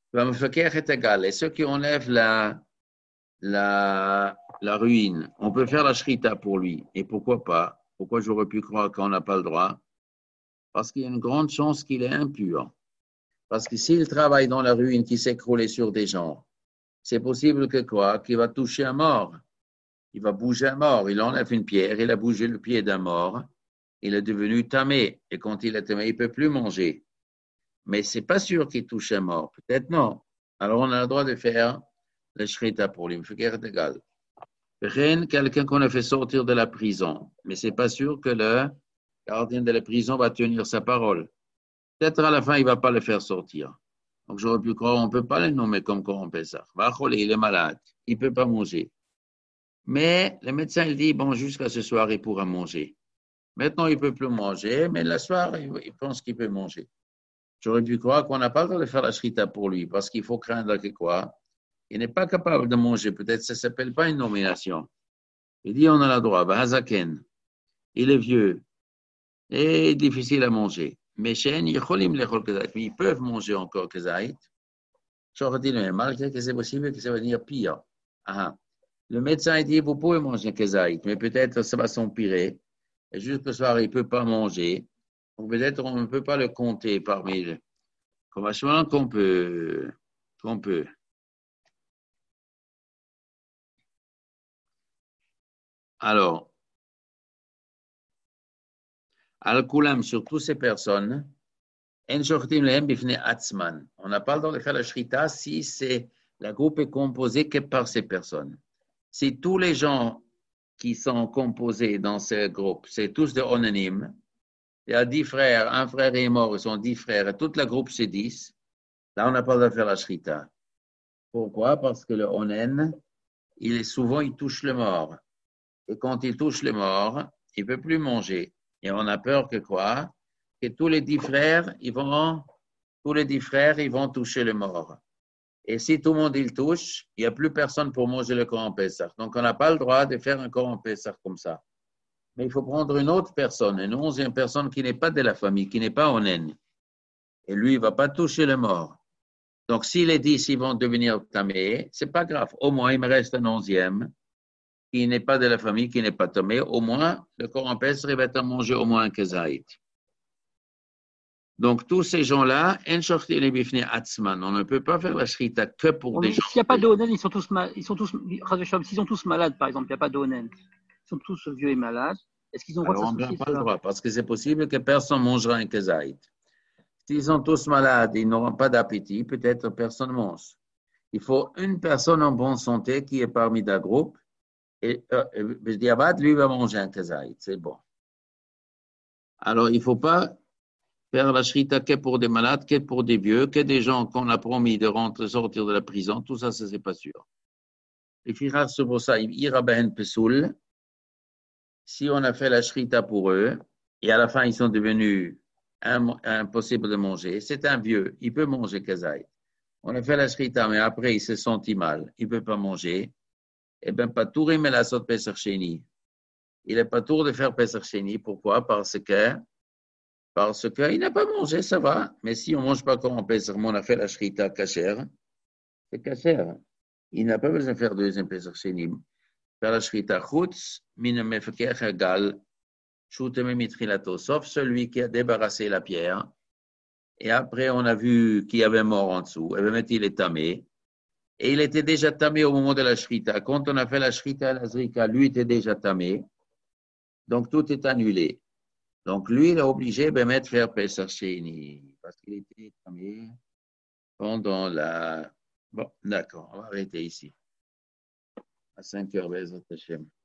והמפקח est égal. Et ceux qui enlèvent la, la, la ruine, on peut faire la shrita pour lui. Et pourquoi pas? Pourquoi j'aurais pu croire qu'on n'a pas le droit? Parce qu'il y a une grande chance qu'il est impur. Parce que s'il travaille dans la ruine qui s'est écroulée sur des gens, c'est possible que quoi? Qu'il va toucher un mort. Il va bouger un mort. Il enlève une pierre, il a bougé le pied d'un mort. Il est devenu tamé. Et quand il est tamé, il ne peut plus manger. Mais ce n'est pas sûr qu'il touche un mort. Peut-être non. Alors on a le droit de faire la shrita pour lui. Il faut qu'il est égal. Quelqu'un qu'on a fait sortir de la prison. Mais ce n'est pas sûr que le gardien de la prison va tenir sa parole. Peut-être à la fin, il ne va pas le faire sortir. Donc, j'aurais pu croire, on ne peut pas le nommer comme Coran Pessah. Il est malade, il ne peut pas manger. Mais le médecin, il dit, bon, jusqu'à ce soir, il pourra manger. Maintenant, il ne peut plus manger, mais le soir, il pense qu'il peut manger. J'aurais pu croire qu'on n'a pas le droit de faire la shrita pour lui, parce qu'il faut craindre que quoi? Il n'est pas capable de manger. Peut-être que ça ne s'appelle pas une nomination. Il dit, on a le droit. Hazaken. Il est vieux et difficile à manger. Mais ils peuvent manger encore kezaït. J'aurais dit, mais malgré que c'est possible que ça va devenir pire. Ah, le médecin dit, vous pouvez manger kezaït, mais peut-être ça va s'empirer. Et jusqu'au soir, il ne peut pas manger. Donc peut-être on ne peut pas le compter parmi les conventions qu'on peut, qu'on peut. Alors, Al-Kulam, sur toutes ces personnes, on n'a pas le droit de faire la shrita si c'est, la groupe est composée que par ces personnes. Si tous les gens qui sont composés dans ce groupe, c'est tous des onanimes, il y a dix frères, un frère est mort, ils sont dix frères, et toute la groupe c'est dix, là on n'a pas le droit de faire la shrita. Pourquoi? Parce que le onen, il est souvent, il touche le mort. Et quand il touche le mort, il ne peut plus manger. Et on a peur que quoi? Que tous les dix frères, ils vont, tous les dix frères, ils vont toucher le mort. Et si tout le monde il touche, il n'y a plus personne pour manger le Coran Pessah. Donc, on n'a pas le droit de faire un Coran Pessah comme ça. Mais il faut prendre une autre personne, une onzième personne qui n'est pas de la famille, qui n'est pas onen. Et lui, il ne va pas toucher le mort. Donc, si les dix, ils vont devenir tamés, ce n'est pas grave. Au moins, il me reste un onzième qui n'est pas de la famille, qui n'est pas tamé. Au moins, le Coran Pessah va être mangé au moins un kezaït. Donc, tous ces gens-là, on ne peut pas faire la shrita que pour des gens. S'il n'y a pas de onen, ils sont tous malades. Ils sont tous, s'ils sont tous malades, par exemple, il n'y a pas de onen. Ils sont tous vieux et malades. Est-ce qu'ils ont le droit de s'associer? On n'a pas le droit, parce que c'est possible que personne ne mangera un kezaït. S'ils sont tous malades, ils n'auront pas d'appétit, peut-être personne ne mange. Il faut une personne en bonne santé qui est parmi le groupe. Et euh, lui va manger un kezaït, c'est bon. Alors, il ne faut pas faire la shrita que pour des malades, que pour des vieux, que des gens qu'on a promis de rentrer, sortir de la prison, tout ça, ça c'est pas sûr. Les frères sur pour ça, ira ben pesoul. Si on a fait la shrita pour eux, et à la fin ils sont devenus impossibles de manger, c'est un vieux, il peut manger kezaït. On a fait la shrita, mais après il se sentit mal, il peut pas manger. Eh bien, pas tout rimer la sorte Pesach Sheni. Il n'est pas tour de faire Pesach Sheni. Pourquoi? Parce que Parce qu'il n'a pas mangé, ça va. Mais si on ne mange pas comme on Pesach, on a fait la shrita kasher, c'est kasher. Il n'a pas besoin de faire deuxième Pesach Sheni. Faire la shrita chutz, min mefekech hagal, shuteme mitrilato, sauf celui qui a débarrassé la pierre. Et après, on a vu qu'il y avait mort en dessous. Et bien, il est tamé. Et il était déjà tamé au moment de la shrita. Quand on a fait la shrita à la zrika, lui était déjà tamé. Donc, tout est annulé. Donc, lui, il est obligé de mettre faire Pesach Sheni parce qu'il était tamé pendant la... Bon, d'accord, on va arrêter ici. À cinq heures, Bezrat Hashem.